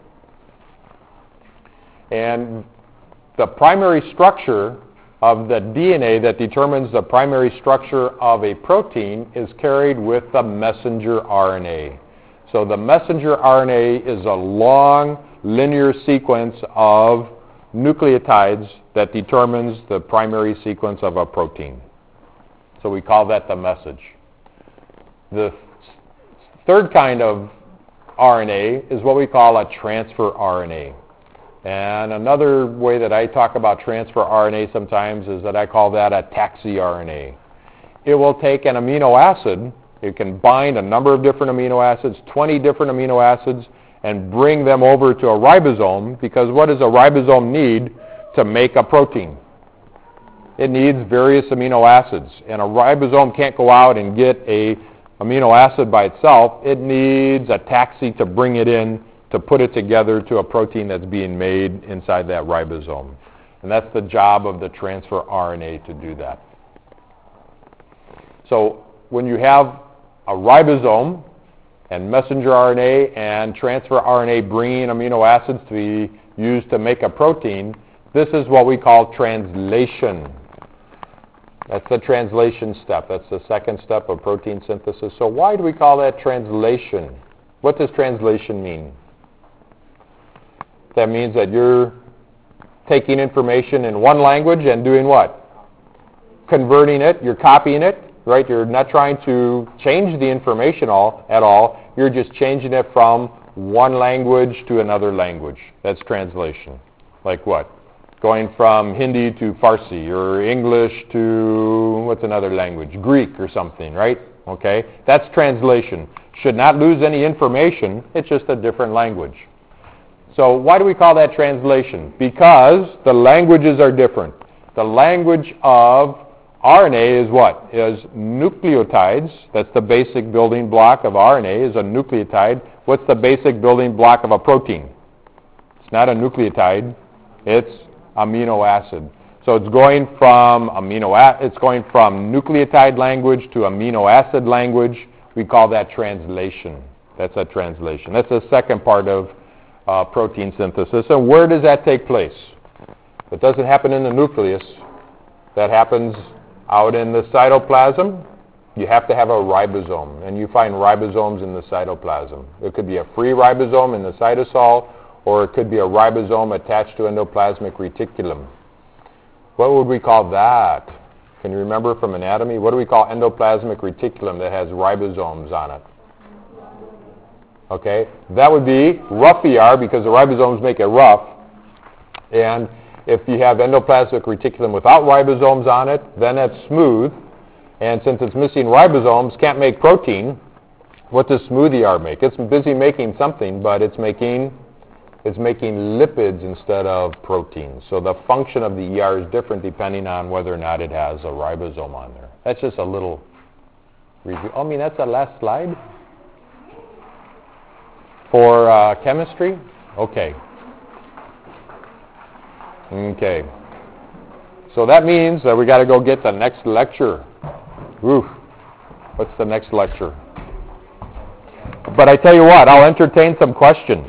And the primary structure of the DNA that determines the primary structure of a protein is carried with the messenger RNA. So the messenger RNA is a long linear sequence of nucleotides that determines the primary sequence of a protein. So we call that the message. The third kind of RNA is what we call a transfer RNA. And another way that I talk about transfer RNA sometimes is that I call that a taxi-RNA. It will take an amino acid, it can bind a number of different amino acids, 20 different amino acids, and bring them over to a ribosome, because what does a ribosome need to make a protein? It needs various amino acids, and a ribosome can't go out and get a amino acid by itself. It needs a taxi to bring it in, to put it together to a protein that's being made inside that ribosome. And that's the job of the transfer RNA to do that. So when you have a ribosome and messenger RNA and transfer RNA bringing amino acids to be used to make a protein, this is what we call translation. That's the translation step. That's the second step of protein synthesis. So why do we call that translation? What does translation mean? That means that you're taking information in one language and doing what? Converting it. You're copying it, right? You're not trying to change the information at all. You're just changing it from one language to another language. That's translation. Like what? Going from Hindi to Farsi, or English to, what's another language? Greek or something, right? Okay? That's translation. Should not lose any information. It's just a different language. So why do we call that translation? Because the languages are different. The language of RNA is what? Is nucleotides. That's the basic building block of RNA, is a nucleotide. What's the basic building block of a protein? It's not a nucleotide. It's amino acid. So it's going from nucleotide language to amino acid language. We call that translation. That's a translation. That's the second part of protein synthesis. And where does that take place? It doesn't happen in the nucleus. That happens out in the cytoplasm. You have to have a ribosome, and you find ribosomes in the cytoplasm. It could be a free ribosome in the cytosol, or it could be a ribosome attached to endoplasmic reticulum. What would we call that? Can you remember from anatomy? What do we call endoplasmic reticulum that has ribosomes on it? Okay, that would be rough ER, because the ribosomes make it rough. And if you have endoplasmic reticulum without ribosomes on it, then it's smooth. And since it's missing ribosomes, can't make protein, What does smoothie R make? It's busy making something, but it's making lipids instead of proteins. So the function of the ER is different depending on whether or not it has a ribosome on there. That's just a little review. I mean, that's the last slide for chemistry? Okay. Okay. So that means that we got to go get the next lecture. Oof. What's the next lecture? But I tell you what, I'll entertain some questions.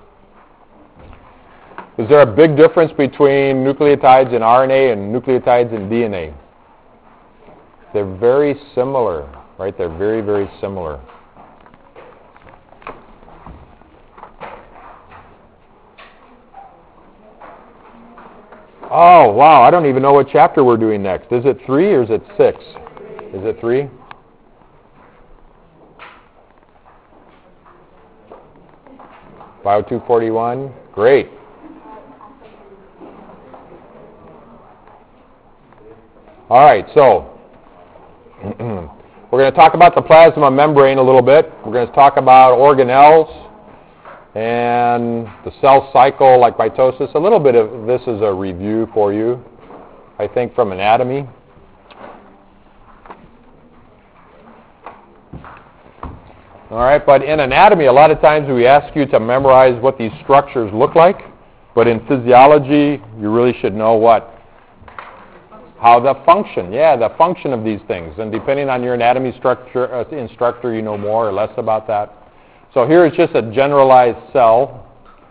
Is there a big difference between nucleotides in RNA and nucleotides in DNA? They're very similar, right? They're very, very similar. Oh, wow, I don't even know what chapter we're doing next. Is it 3 or is it 6? Is it 3? Bio 241? Great. All right, so we're going to talk about the plasma membrane a little bit. We're going to talk about organelles and the cell cycle like mitosis. A little bit of this is a review for you, I think, from anatomy. All right, but in anatomy, a lot of times we ask you to memorize what these structures look like, but in physiology, you really should know what? How the function, the function of these things. And depending on your anatomy instructor, you know more or less about that. So here is just a generalized cell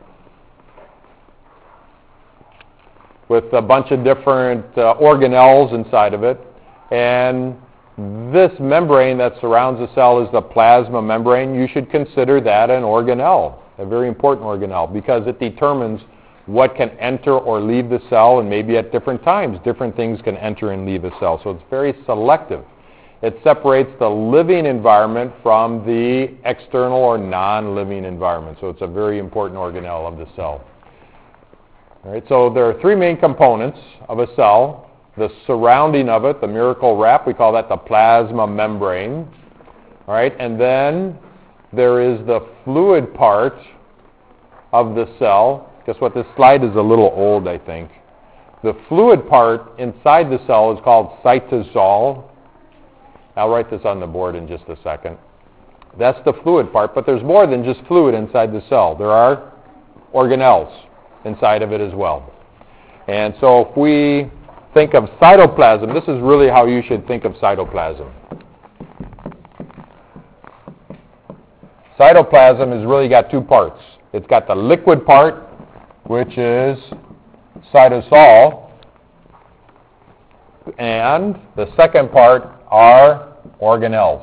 with a bunch of different organelles inside of it. And this membrane that surrounds the cell is the plasma membrane. You should consider that an organelle, a very important organelle, because it determines what can enter or leave the cell, and maybe at different times, different things can enter and leave a cell. So it's very selective. It separates the living environment from the external or non-living environment. So it's a very important organelle of the cell. All right, so there are 3 main components of a cell. The surrounding of it, the miracle wrap, we call that the plasma membrane. All right, and then there is the fluid part of the cell. Guess what? This slide is a little old, I think. The fluid part inside the cell is called cytosol. I'll write this on the board in just a second. That's the fluid part, but there's more than just fluid inside the cell. There are organelles inside of it as well. And so if we think of cytoplasm, this is really how you should think of cytoplasm. Cytoplasm has really got 2 parts. It's got the liquid part, which is cytosol, and the second part are organelles.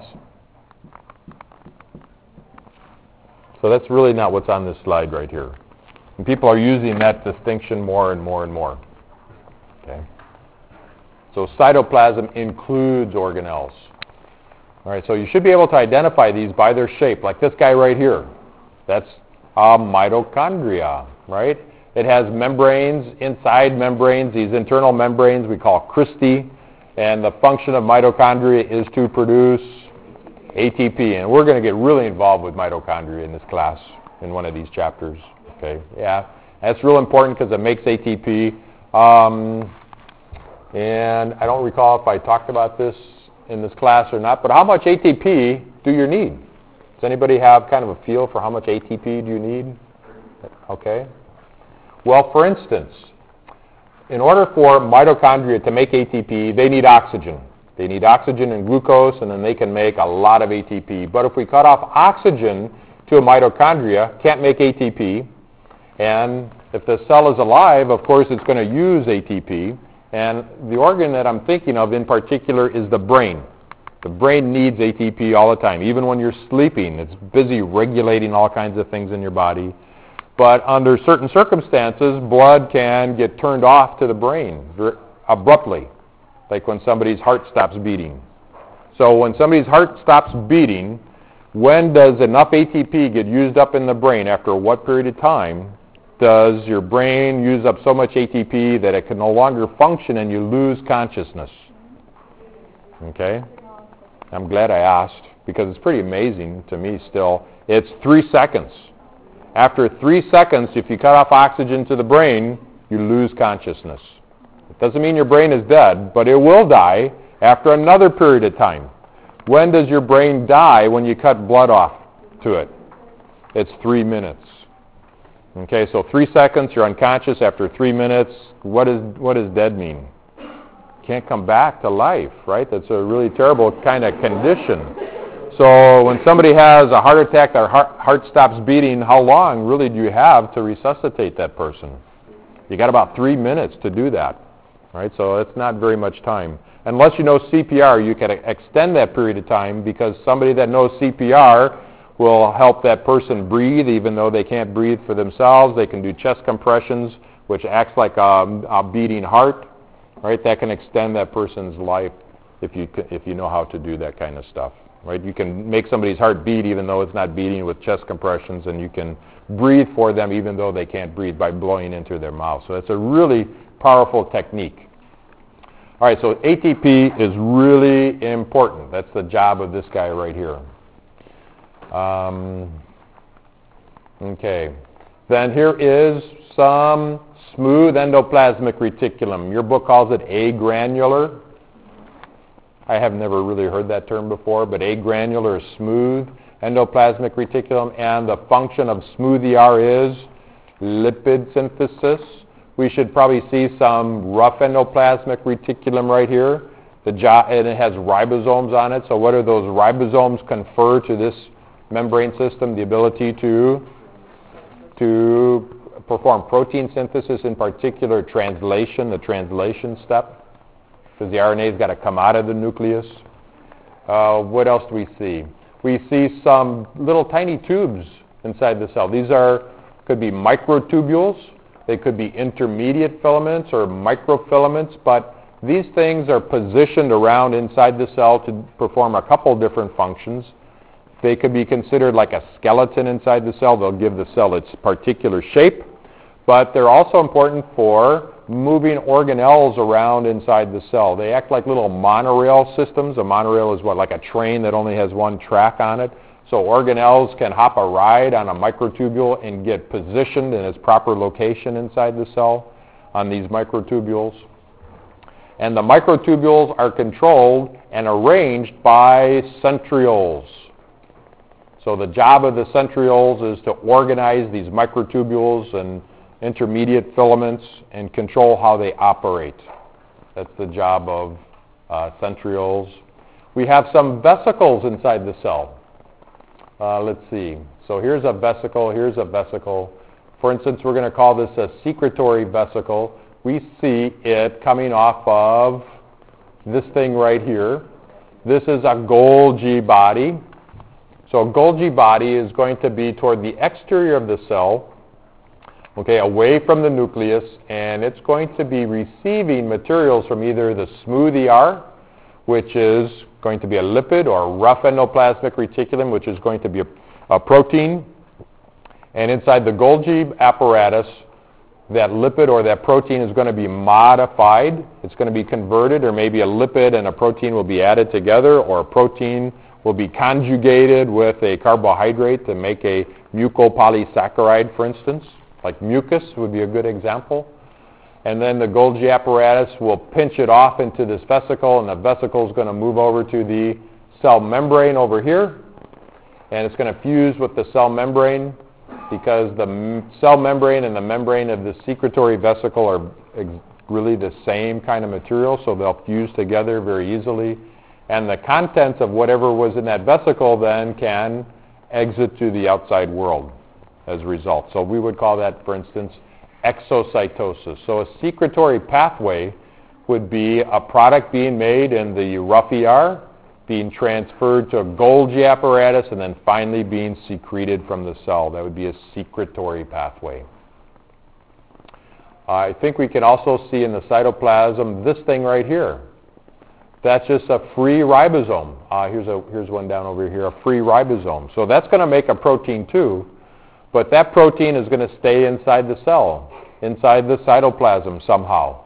So that's really not what's on this slide right here. And people are using that distinction more and more and more. Okay. So cytoplasm includes organelles. All right, so you should be able to identify these by their shape, like this guy right here. That's mitochondria, right? It has membranes, inside membranes, these internal membranes we call cristae, and the function of mitochondria is to produce ATP. And we're going to get really involved with mitochondria in this class in one of these chapters. Okay, yeah, that's real important because it makes ATP. And I don't recall if I talked about this in this class or not, but how much ATP do you need? Does anybody have kind of a feel for how much ATP do you need? Okay. Well, for instance, in order for mitochondria to make ATP, they need oxygen. They need oxygen and glucose, and then they can make a lot of ATP. But if we cut off oxygen to a mitochondria, can't make ATP. And if the cell is alive, of course, it's going to use ATP. And the organ that I'm thinking of in particular is the brain. The brain needs ATP all the time. Even when you're sleeping, it's busy regulating all kinds of things in your body. But under certain circumstances, blood can get turned off to the brain abruptly, like when somebody's heart stops beating. So when somebody's heart stops beating, when does enough ATP get used up in the brain? After what period of time does your brain use up so much ATP that it can no longer function and you lose consciousness? Okay? I'm glad I asked. because it's pretty amazing to me still. It's 3 seconds. After 3 seconds, if you cut off oxygen to the brain, you lose consciousness. It doesn't mean your brain is dead, but it will die after another period of time. When does your brain die when you cut blood off to it? It's 3 minutes. Okay, so 3 seconds, you're unconscious. After 3 minutes, what does dead mean? Can't come back to life, right? That's a really terrible kind of condition. So when somebody has a heart attack, their heart stops beating, how long really do you have to resuscitate that person? You got about 3 minutes to do that, right? So it's not very much time. Unless you know CPR, you can extend that period of time, because somebody that knows CPR will help that person breathe even though they can't breathe for themselves. They can do chest compressions, which acts like a beating heart, right? That can extend that person's life if you know how to do that kind of stuff, right? You can make somebody's heart beat even though it's not beating with chest compressions, and you can breathe for them even though they can't breathe by blowing into their mouth. So it's a really powerful technique. All right, so ATP is really important. That's the job of this guy right here. Okay. Then here is some smooth endoplasmic reticulum. Your book calls it agranular. I have never really heard that term before, but agranular is smooth endoplasmic reticulum, and the function of smooth ER is lipid synthesis. We should probably see some rough endoplasmic reticulum right here. And it has ribosomes on it. So what do those ribosomes confer to this membrane system? The ability to perform protein synthesis, in particular translation, the translation step, because the RNA's got to come out of the nucleus. What else do we see? We see some little tiny tubes inside the cell. These could be microtubules. They could be intermediate filaments or microfilaments, but these things are positioned around inside the cell to perform a couple different functions. They could be considered like a skeleton inside the cell. They'll give the cell its particular shape, but they're also important for moving organelles around inside the cell. They act like little monorail systems. A monorail is like a train that only has one track on it. So organelles can hop a ride on a microtubule and get positioned in its proper location inside the cell on these microtubules. And the microtubules are controlled and arranged by centrioles. So the job of the centrioles is to organize these microtubules and intermediate filaments and control how they operate. That's the job of centrioles. We have some vesicles inside the cell. Let's see. So here's a vesicle, here's a vesicle. For instance, we're going to call this a secretory vesicle. We see it coming off of this thing right here. This is a Golgi body. So a Golgi body is going to be toward the exterior of the cell, okay, away from the nucleus, and it's going to be receiving materials from either the smooth ER, which is going to be a lipid, or rough endoplasmic reticulum, which is going to be a protein. And inside the Golgi apparatus, that lipid or that protein is going to be modified. It's going to be converted, or maybe a lipid and a protein will be added together, or a protein will be conjugated with a carbohydrate to make a mucopolysaccharide, for instance. Like mucus would be a good example. And then the Golgi apparatus will pinch it off into this vesicle, and the vesicle is going to move over to the cell membrane over here, and it's going to fuse with the cell membrane, because the cell membrane and the membrane of the secretory vesicle are really the same kind of material, so they'll fuse together very easily. And the contents of whatever was in that vesicle then can exit to the outside world as a result. So we would call that, for instance, exocytosis. So a secretory pathway would be a product being made in the rough ER, being transferred to a Golgi apparatus, and then finally being secreted from the cell. That would be a secretory pathway. I think we can also see in the cytoplasm this thing right here. That's just a free ribosome. Here's one down over here, a free ribosome. So that's going to make a protein too, but that protein is going to stay inside the cell, inside the cytoplasm somehow.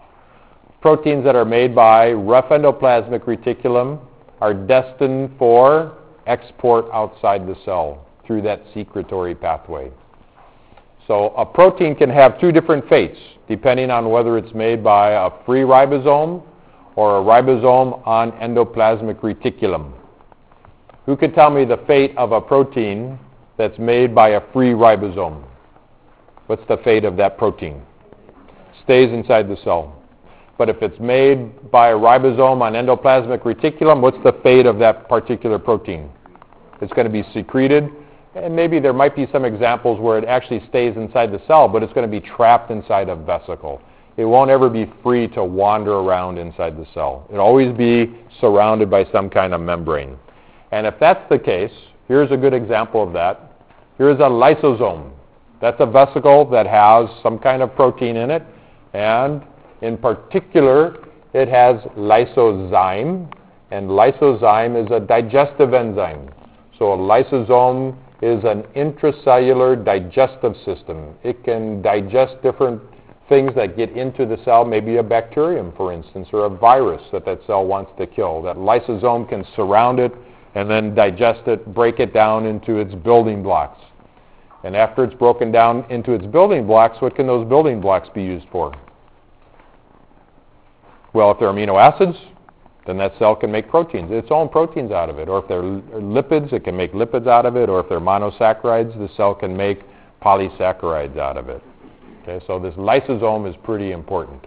Proteins that are made by rough endoplasmic reticulum are destined for export outside the cell through that secretory pathway. So a protein can have two different fates, depending on whether it's made by a free ribosome or a ribosome on endoplasmic reticulum. Who could tell me the fate of a protein that's made by a free ribosome? What's the fate of that protein? Stays inside the cell. But if it's made by a ribosome on endoplasmic reticulum, what's the fate of that particular protein? It's going to be secreted, and maybe there might be some examples where it actually stays inside the cell, but it's going to be trapped inside a vesicle. It won't ever be free to wander around inside the cell. It'll always be surrounded by some kind of membrane. And if that's the case, here's a good example of that. Here's a lysosome. That's a vesicle that has some kind of protein in it, and in particular, it has lysozyme, and lysozyme is a digestive enzyme. So a lysosome is an intracellular digestive system. It can digest different things that get into the cell, maybe a bacterium, for instance, or a virus that cell wants to kill. That lysosome can surround it and then digest it, break it down into its building blocks. And after it's broken down into its building blocks, what can those building blocks be used for? Well, if they're amino acids, then that cell can make proteins, its own proteins out of it. Or if they're lipids, it can make lipids out of it. Or if they're monosaccharides, the cell can make polysaccharides out of it. Okay, so this lysosome is pretty important.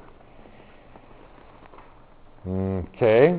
Okay.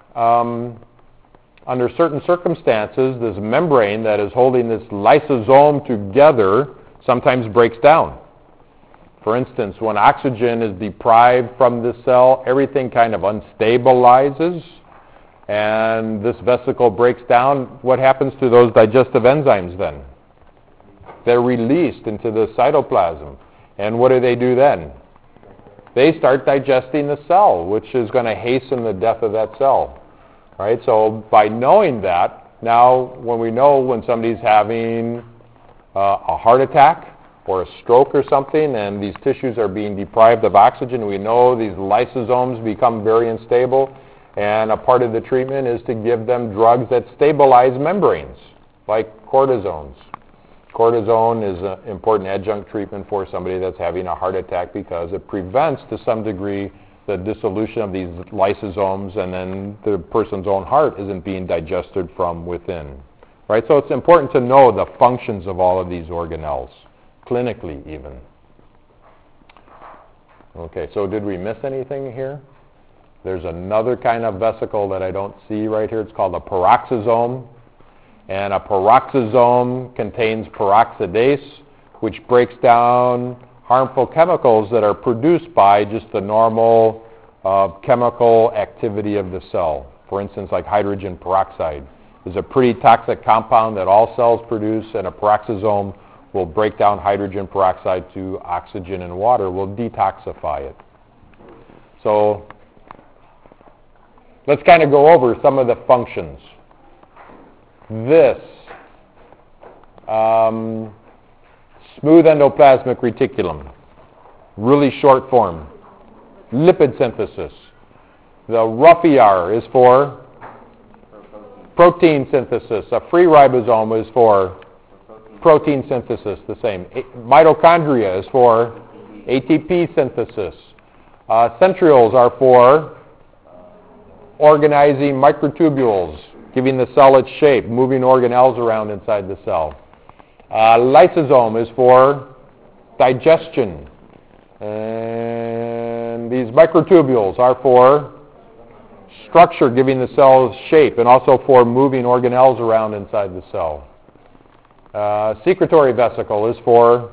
Under certain circumstances, this membrane that is holding this lysosome together sometimes breaks down. For instance, when oxygen is deprived from the cell, everything kind of unstabilizes, and this vesicle breaks down. What happens to those digestive enzymes then? They're released into the cytoplasm. And what do then? They start digesting the cell, which is going to hasten the death of that cell. Right? So by knowing that, now when we know when somebody's having a heart attack or a stroke or something, and these tissues are being deprived of oxygen, we know these lysosomes become very unstable, and a part of the treatment is to give them drugs that stabilize membranes, like cortisones. Cortisone is an important adjunct treatment for somebody that's having a heart attack because it prevents, to some degree, the dissolution of these lysosomes, and then the person's own heart isn't being digested from within. Right? So it's important to know the functions of all of these organelles, clinically even. Okay, so did we miss anything here? There's another kind of vesicle that I don't see right here. It's called a peroxisome. And a peroxisome contains peroxidase, which breaks down harmful chemicals that are produced by just the normal chemical activity of the cell. For instance, like hydrogen peroxide is a pretty toxic compound that all cells produce, and a peroxisome will break down hydrogen peroxide to oxygen and water, will detoxify it. So let's kind of go over some of the functions. This smooth endoplasmic reticulum, really short form, lipid synthesis. The rough ER is for protein synthesis. A free ribosome is for protein synthesis, the same. Mitochondria is for ATP synthesis. Centrioles are for organizing microtubules, giving the cell its shape, moving organelles around inside the cell. Lysosome is for digestion. And these microtubules are for structure, giving the cell shape, and also for moving organelles around inside the cell. Secretory vesicle is for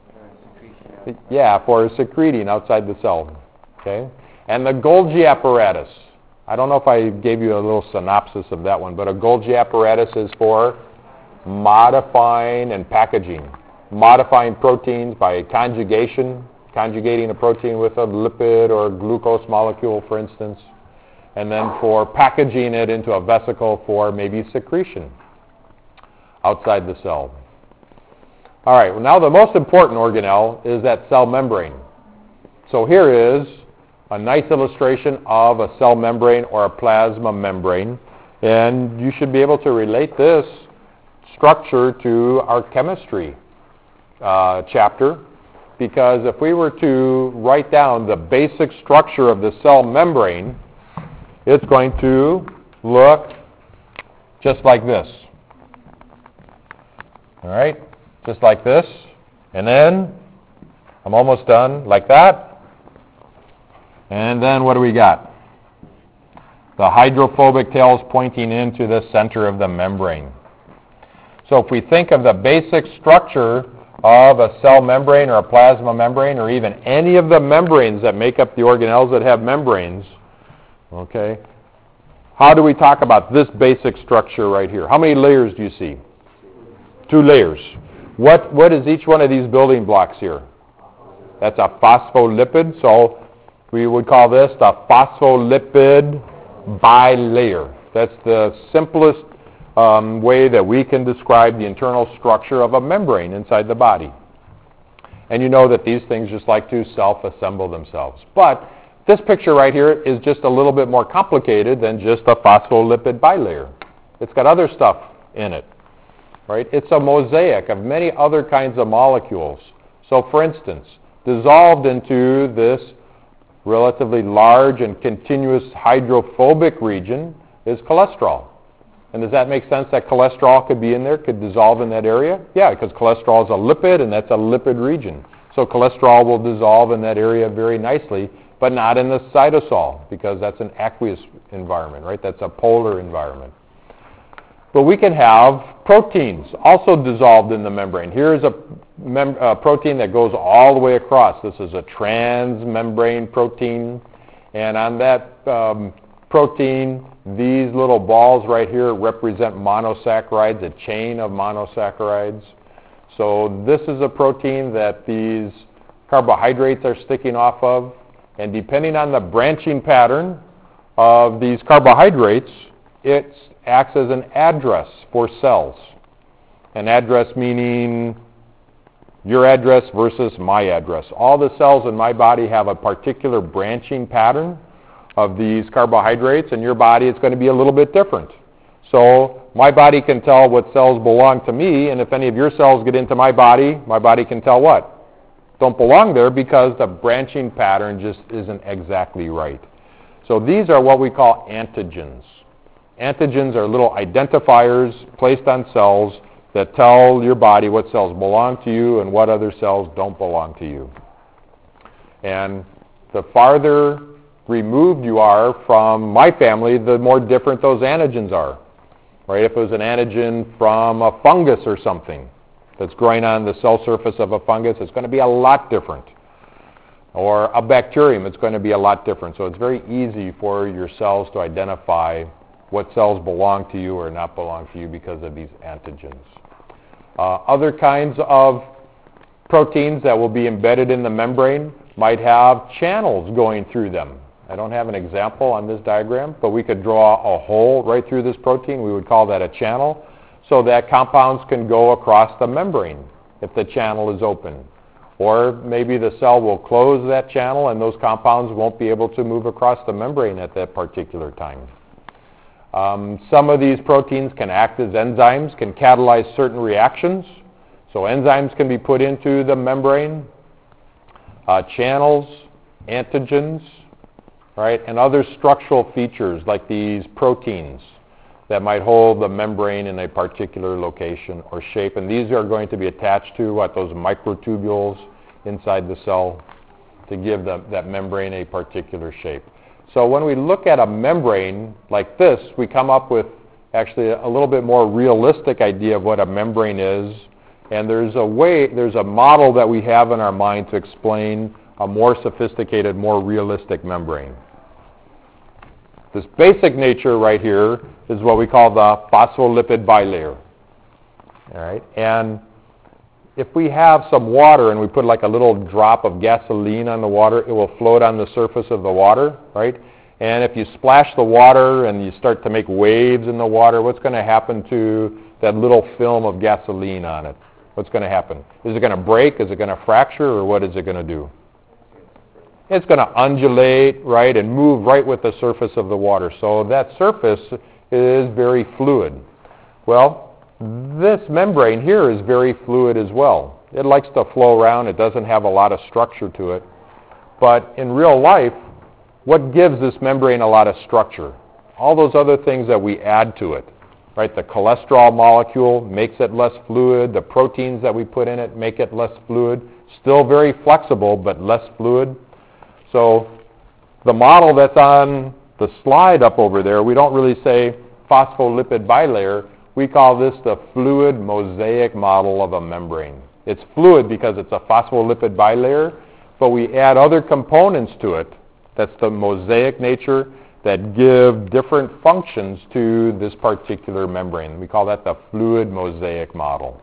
secreting outside the cell. Okay? And the Golgi apparatus. I don't know if I gave you a little synopsis of that one, but a Golgi apparatus is for modifying and packaging. Modifying proteins by conjugation, conjugating a protein with a lipid or a glucose molecule, for instance, and then for packaging it into a vesicle for maybe secretion outside the cell. All right, well, now the most important organelle is that cell membrane. So here is a nice illustration of a cell membrane or a plasma membrane. And you should be able to relate this structure to our chemistry chapter, because if we were to write down the basic structure of the cell membrane, it's going to look just like this. All right? Just like this. And then, I'm almost done, like that. And then what do we got? The hydrophobic tails pointing into the center of the membrane. So if we think of the basic structure of a cell membrane or a plasma membrane, or even any of the membranes that make up the organelles that have membranes, okay, how do we talk about this basic structure right here? How many layers do you see? 2 layers. What is each one of these building blocks here? That's a phospholipid, so we would call this the phospholipid bilayer. That's the simplest way that we can describe the internal structure of a membrane inside the body. And you know that these things just like to self-assemble themselves. But this picture right here is just a little bit more complicated than just a phospholipid bilayer. It's got other stuff in it, right? It's a mosaic of many other kinds of molecules. So for instance, dissolved into this relatively large and continuous hydrophobic region is cholesterol. And does that make sense that cholesterol could be in there, could dissolve in that area? Yeah, because cholesterol is a lipid, and that's a lipid region. So cholesterol will dissolve in that area very nicely, but not in the cytosol, because that's an aqueous environment, right? That's a polar environment. But we can have proteins also dissolved in the membrane. Here's a protein that goes all the way across. This is a transmembrane protein. And on that protein, these little balls right here represent monosaccharides, a chain of monosaccharides. So this is a protein that these carbohydrates are sticking off of. And depending on the branching pattern of these carbohydrates, it acts as an address for cells. An address meaning your address versus my address. All the cells in my body have a particular branching pattern of these carbohydrates, and your body is going to be a little bit different. So my body can tell what cells belong to me, and if any of your cells get into my body can tell what? Don't belong there, because the branching pattern just isn't exactly right. So these are what we call antigens. Antigens are little identifiers placed on cells that tell your body what cells belong to you and what other cells don't belong to you. And the farther removed you are from my family, the more different those antigens are. Right? If it was an antigen from a fungus or something that's growing on the cell surface of a fungus, it's going to be a lot different. Or a bacterium, it's going to be a lot different. So it's very easy for your cells to identify what cells belong to you or not belong to you because of these antigens. Other kinds of proteins that will be embedded in the membrane might have channels going through them. I don't have an example on this diagram, but we could draw a hole right through this protein. We would call that a channel, so that compounds can go across the membrane if the channel is open. Or maybe the cell will close that channel and those compounds won't be able to move across the membrane at that particular time. Some of these proteins can act as enzymes, can catalyze certain reactions. So enzymes can be put into the membrane, channels, antigens, right, and other structural features like these proteins that might hold the membrane in a particular location or shape. And these are going to be attached to those microtubules inside the cell to give that membrane a particular shape. So when we look at a membrane like this, we come up with actually a little bit more realistic idea of what a membrane is. And there's a model that we have in our mind to explain a more sophisticated, more realistic membrane. This basic nature right here is what we call the phospholipid bilayer. All right? And if we have some water and we put like a little drop of gasoline on the water, it will float on the surface of the water, right? And if you splash the water and you start to make waves in the water, what's going to happen to that little film of gasoline on it? What's going to happen? Is it going to break? Is it going to fracture? Or what is it going to do? It's going to undulate, right, and move right with the surface of the water. So that surface is very fluid. Well, this membrane here is very fluid as well. It likes to flow around. It doesn't have a lot of structure to it. But in real life, what gives this membrane a lot of structure? All those other things that we add to it, right? The cholesterol molecule makes it less fluid. The proteins that we put in it make it less fluid. Still very flexible, but less fluid. So the model that's on the slide up over there, we don't really say phospholipid bilayer. We call this the fluid mosaic model of a membrane. It's fluid because it's a phospholipid bilayer, but we add other components to it. That's the mosaic nature that give different functions to this particular membrane. We call that the fluid mosaic model.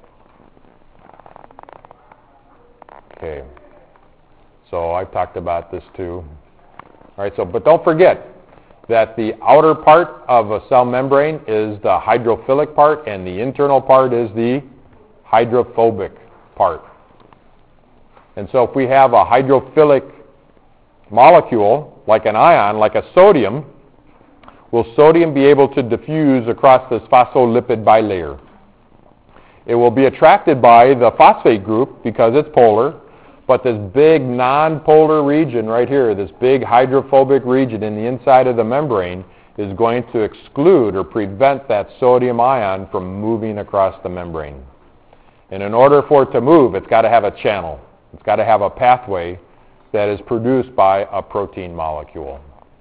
Okay. So I've talked about this too. All right, but don't forget that the outer part of a cell membrane is the hydrophilic part, and the internal part is the hydrophobic part. And so if we have a hydrophilic molecule, like an ion, like a sodium, will sodium be able to diffuse across this phospholipid bilayer? It will be attracted by the phosphate group because it's polar, but this big non-polar region right here, this big hydrophobic region in the inside of the membrane, is going to exclude or prevent that sodium ion from moving across the membrane. And in order for it to move, it's got to have a channel. It's got to have a pathway that is produced by a protein molecule.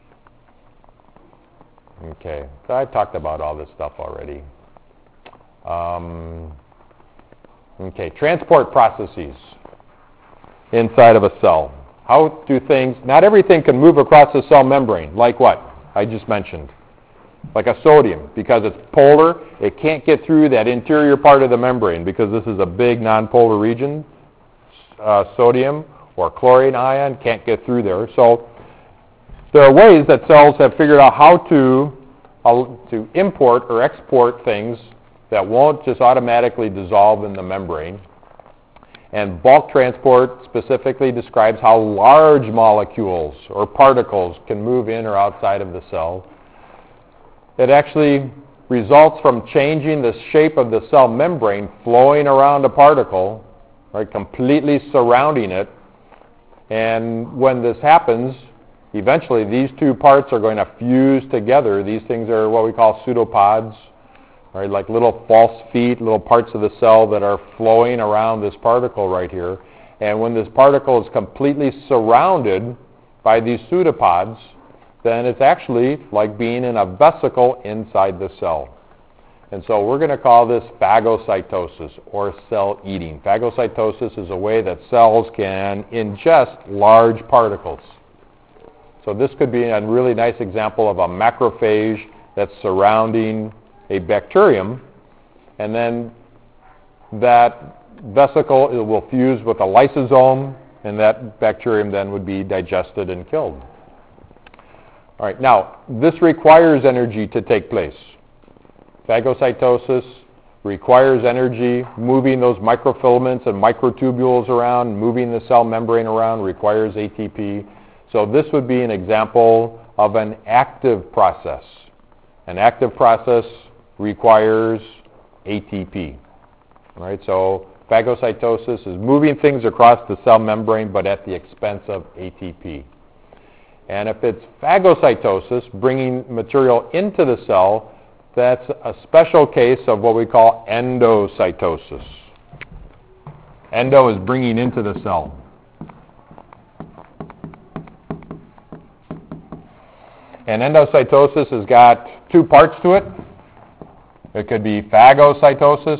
Okay, so I talked about all this stuff already. Okay, transport processes inside of a cell. How do things, not everything can move across the cell membrane, like what I just mentioned. Like a sodium, because it's polar, it can't get through that interior part of the membrane because this is a big non-polar region. Sodium or chlorine ion can't get through there. So there are ways that cells have figured out how to import or export things that won't just automatically dissolve in the membrane. And bulk transport specifically describes how large molecules or particles can move in or outside of the cell. It actually results from changing the shape of the cell membrane, flowing around a particle, right, completely surrounding it. And when this happens, eventually these two parts are going to fuse together. These things are what we call pseudopods, right, like little false feet, little parts of the cell that are flowing around this particle right here. And when this particle is completely surrounded by these pseudopods, then it's actually like being in a vesicle inside the cell. And so we're going to call this phagocytosis or cell eating. Phagocytosis is a way that cells can ingest large particles. So this could be a really nice example of a macrophage that's surrounding a bacterium, and then that vesicle will fuse with a lysosome, and that bacterium then would be digested and killed. All right, now this requires energy to take place. Phagocytosis requires energy. Moving those microfilaments and microtubules around, moving the cell membrane around requires ATP. So this would be an example of an active process. An active process requires ATP. All right, so phagocytosis is moving things across the cell membrane, but at the expense of ATP. And if it's phagocytosis, bringing material into the cell, that's a special case of what we call endocytosis. Endo is bringing into the cell. And endocytosis has got two parts to it. It could be phagocytosis,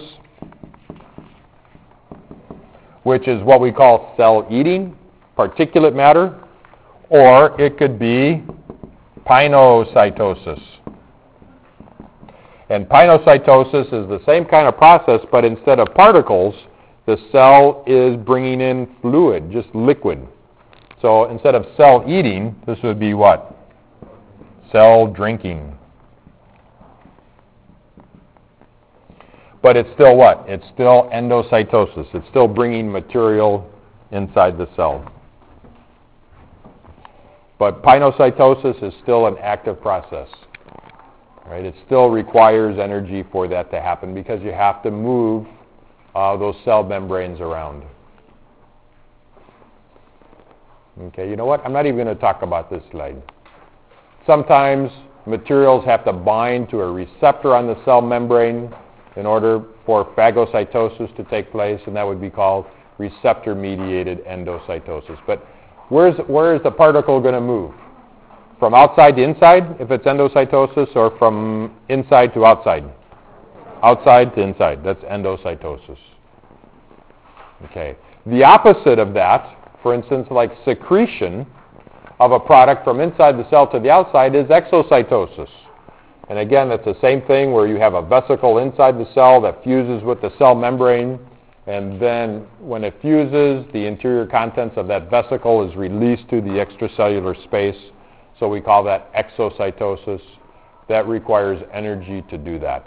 which is what we call cell eating, particulate matter, or it could be pinocytosis. And pinocytosis is the same kind of process, but instead of particles, the cell is bringing in fluid, just liquid. So instead of cell eating, this would be what? Cell drinking. But it's still what? It's still endocytosis. It's still bringing material inside the cell. But pinocytosis is still an active process. Right? It still requires energy for that to happen because you have to move those cell membranes around. Okay, you know what? I'm not even going to talk about this slide. Sometimes materials have to bind to a receptor on the cell membrane in order for phagocytosis to take place, and that would be called receptor-mediated endocytosis. But where is the particle going to move? From outside to inside, if it's endocytosis, or from inside to outside? Outside to inside. That's endocytosis. Okay. The opposite of that, for instance, like secretion of a product from inside the cell to the outside, is exocytosis. And again, that's the same thing where you have a vesicle inside the cell that fuses with the cell membrane, and then when it fuses, the interior contents of that vesicle is released to the extracellular space. So we call that exocytosis. That requires energy to do that.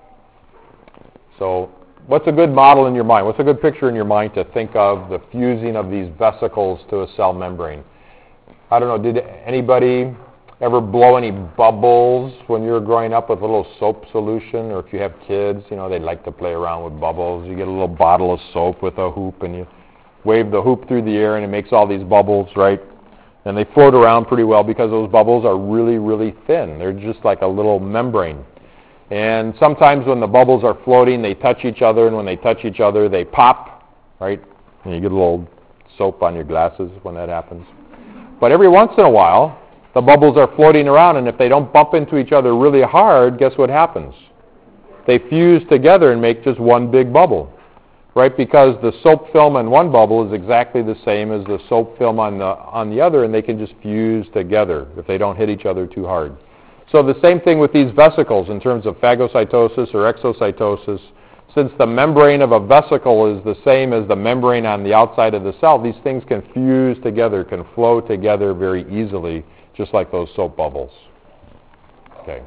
So what's a good model in your mind? What's a good picture in your mind to think of the fusing of these vesicles to a cell membrane? I don't know, did anybody ever blow any bubbles when you were growing up with a little soap solution? Or if you have kids, you know, they like to play around with bubbles. You get a little bottle of soap with a hoop, and you wave the hoop through the air, and it makes all these bubbles, right? And they float around pretty well because those bubbles are really, really thin. They're just like a little membrane. And sometimes when the bubbles are floating, they touch each other, and when they touch each other, they pop, right? And you get a little soap on your glasses when that happens. But every once in a while, the bubbles are floating around, and if they don't bump into each other really hard, guess what happens? They fuse together and make just one big bubble, right? Because the soap film on one bubble is exactly the same as the soap film on the other, and they can just fuse together if they don't hit each other too hard. So the same thing with these vesicles in terms of phagocytosis or exocytosis. Since the membrane of a vesicle is the same as the membrane on the outside of the cell, these things can fuse together, can flow together very easily, just like those soap bubbles. Okay.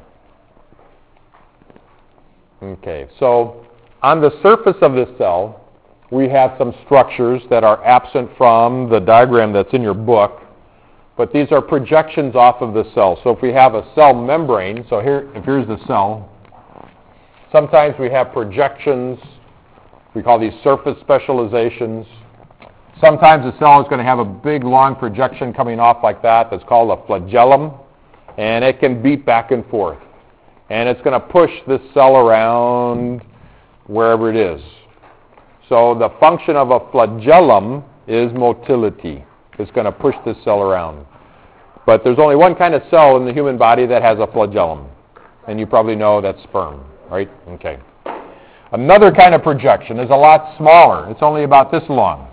Okay, so on the surface of this cell, we have some structures that are absent from the diagram that's in your book, but these are projections off of the cell. So if we have a cell membrane, so here's the cell. Sometimes we have projections. We call these surface specializations. Sometimes the cell is going to have a big, long projection coming off like that that's called a flagellum, and it can beat back and forth. And it's going to push this cell around wherever it is. So the function of a flagellum is motility. It's going to push this cell around. But there's only one kind of cell in the human body that has a flagellum, and you probably know that's sperm, right? Okay. Another kind of projection is a lot smaller. It's only about this long.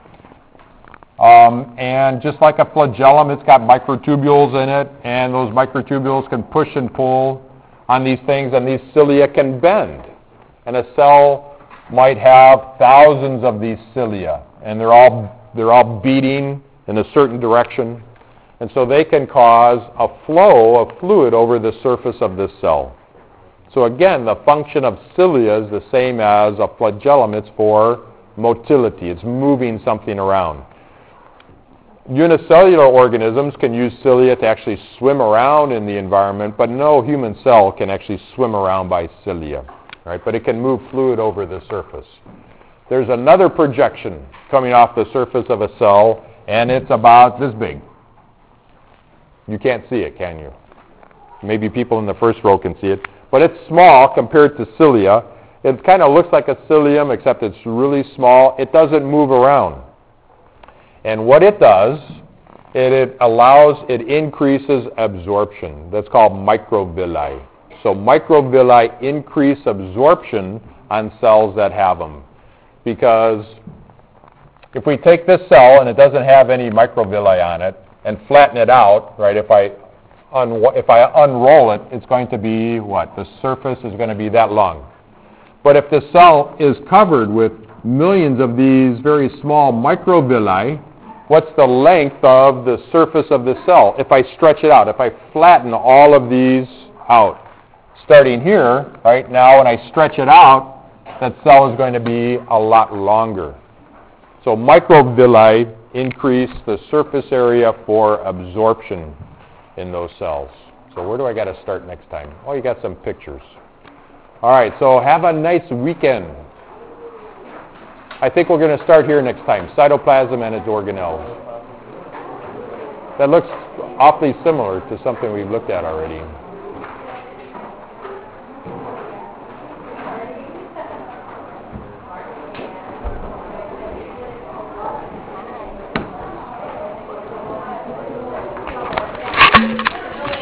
And just like a flagellum, it's got microtubules in it, and those microtubules can push and pull on these things, and these cilia can bend. And a cell might have thousands of these cilia, and they're all beating in a certain direction. And so they can cause a flow of fluid over the surface of this cell. So again, the function of cilia is the same as a flagellum. It's for motility. It's moving something around. Unicellular organisms can use cilia to actually swim around in the environment, but no human cell can actually swim around by cilia, right? But it can move fluid over the surface. There's another projection coming off the surface of a cell, and it's about this big. You can't see it, can you? Maybe people in the first row can see it, but it's small compared to cilia. It kind of looks like a cilium, except it's really small. It doesn't move around. And what it does, it increases absorption. That's called microvilli. So microvilli increase absorption on cells that have them. Because if we take this cell and it doesn't have any microvilli on it and flatten it out, right, if I unroll it, it's going to be what? The surface is going to be that long. But if the cell is covered with millions of these very small microvilli, what's the length of the surface of the cell? If I stretch it out, if I flatten all of these out, starting here, right now when I stretch it out, that cell is going to be a lot longer. So microvilli increase the surface area for absorption in those cells. So where do I got to start next time? Oh, you got some pictures. All right, so have a nice weekend. I think we're going to start here next time, cytoplasm and its organelles. That looks awfully similar to something we've looked at already.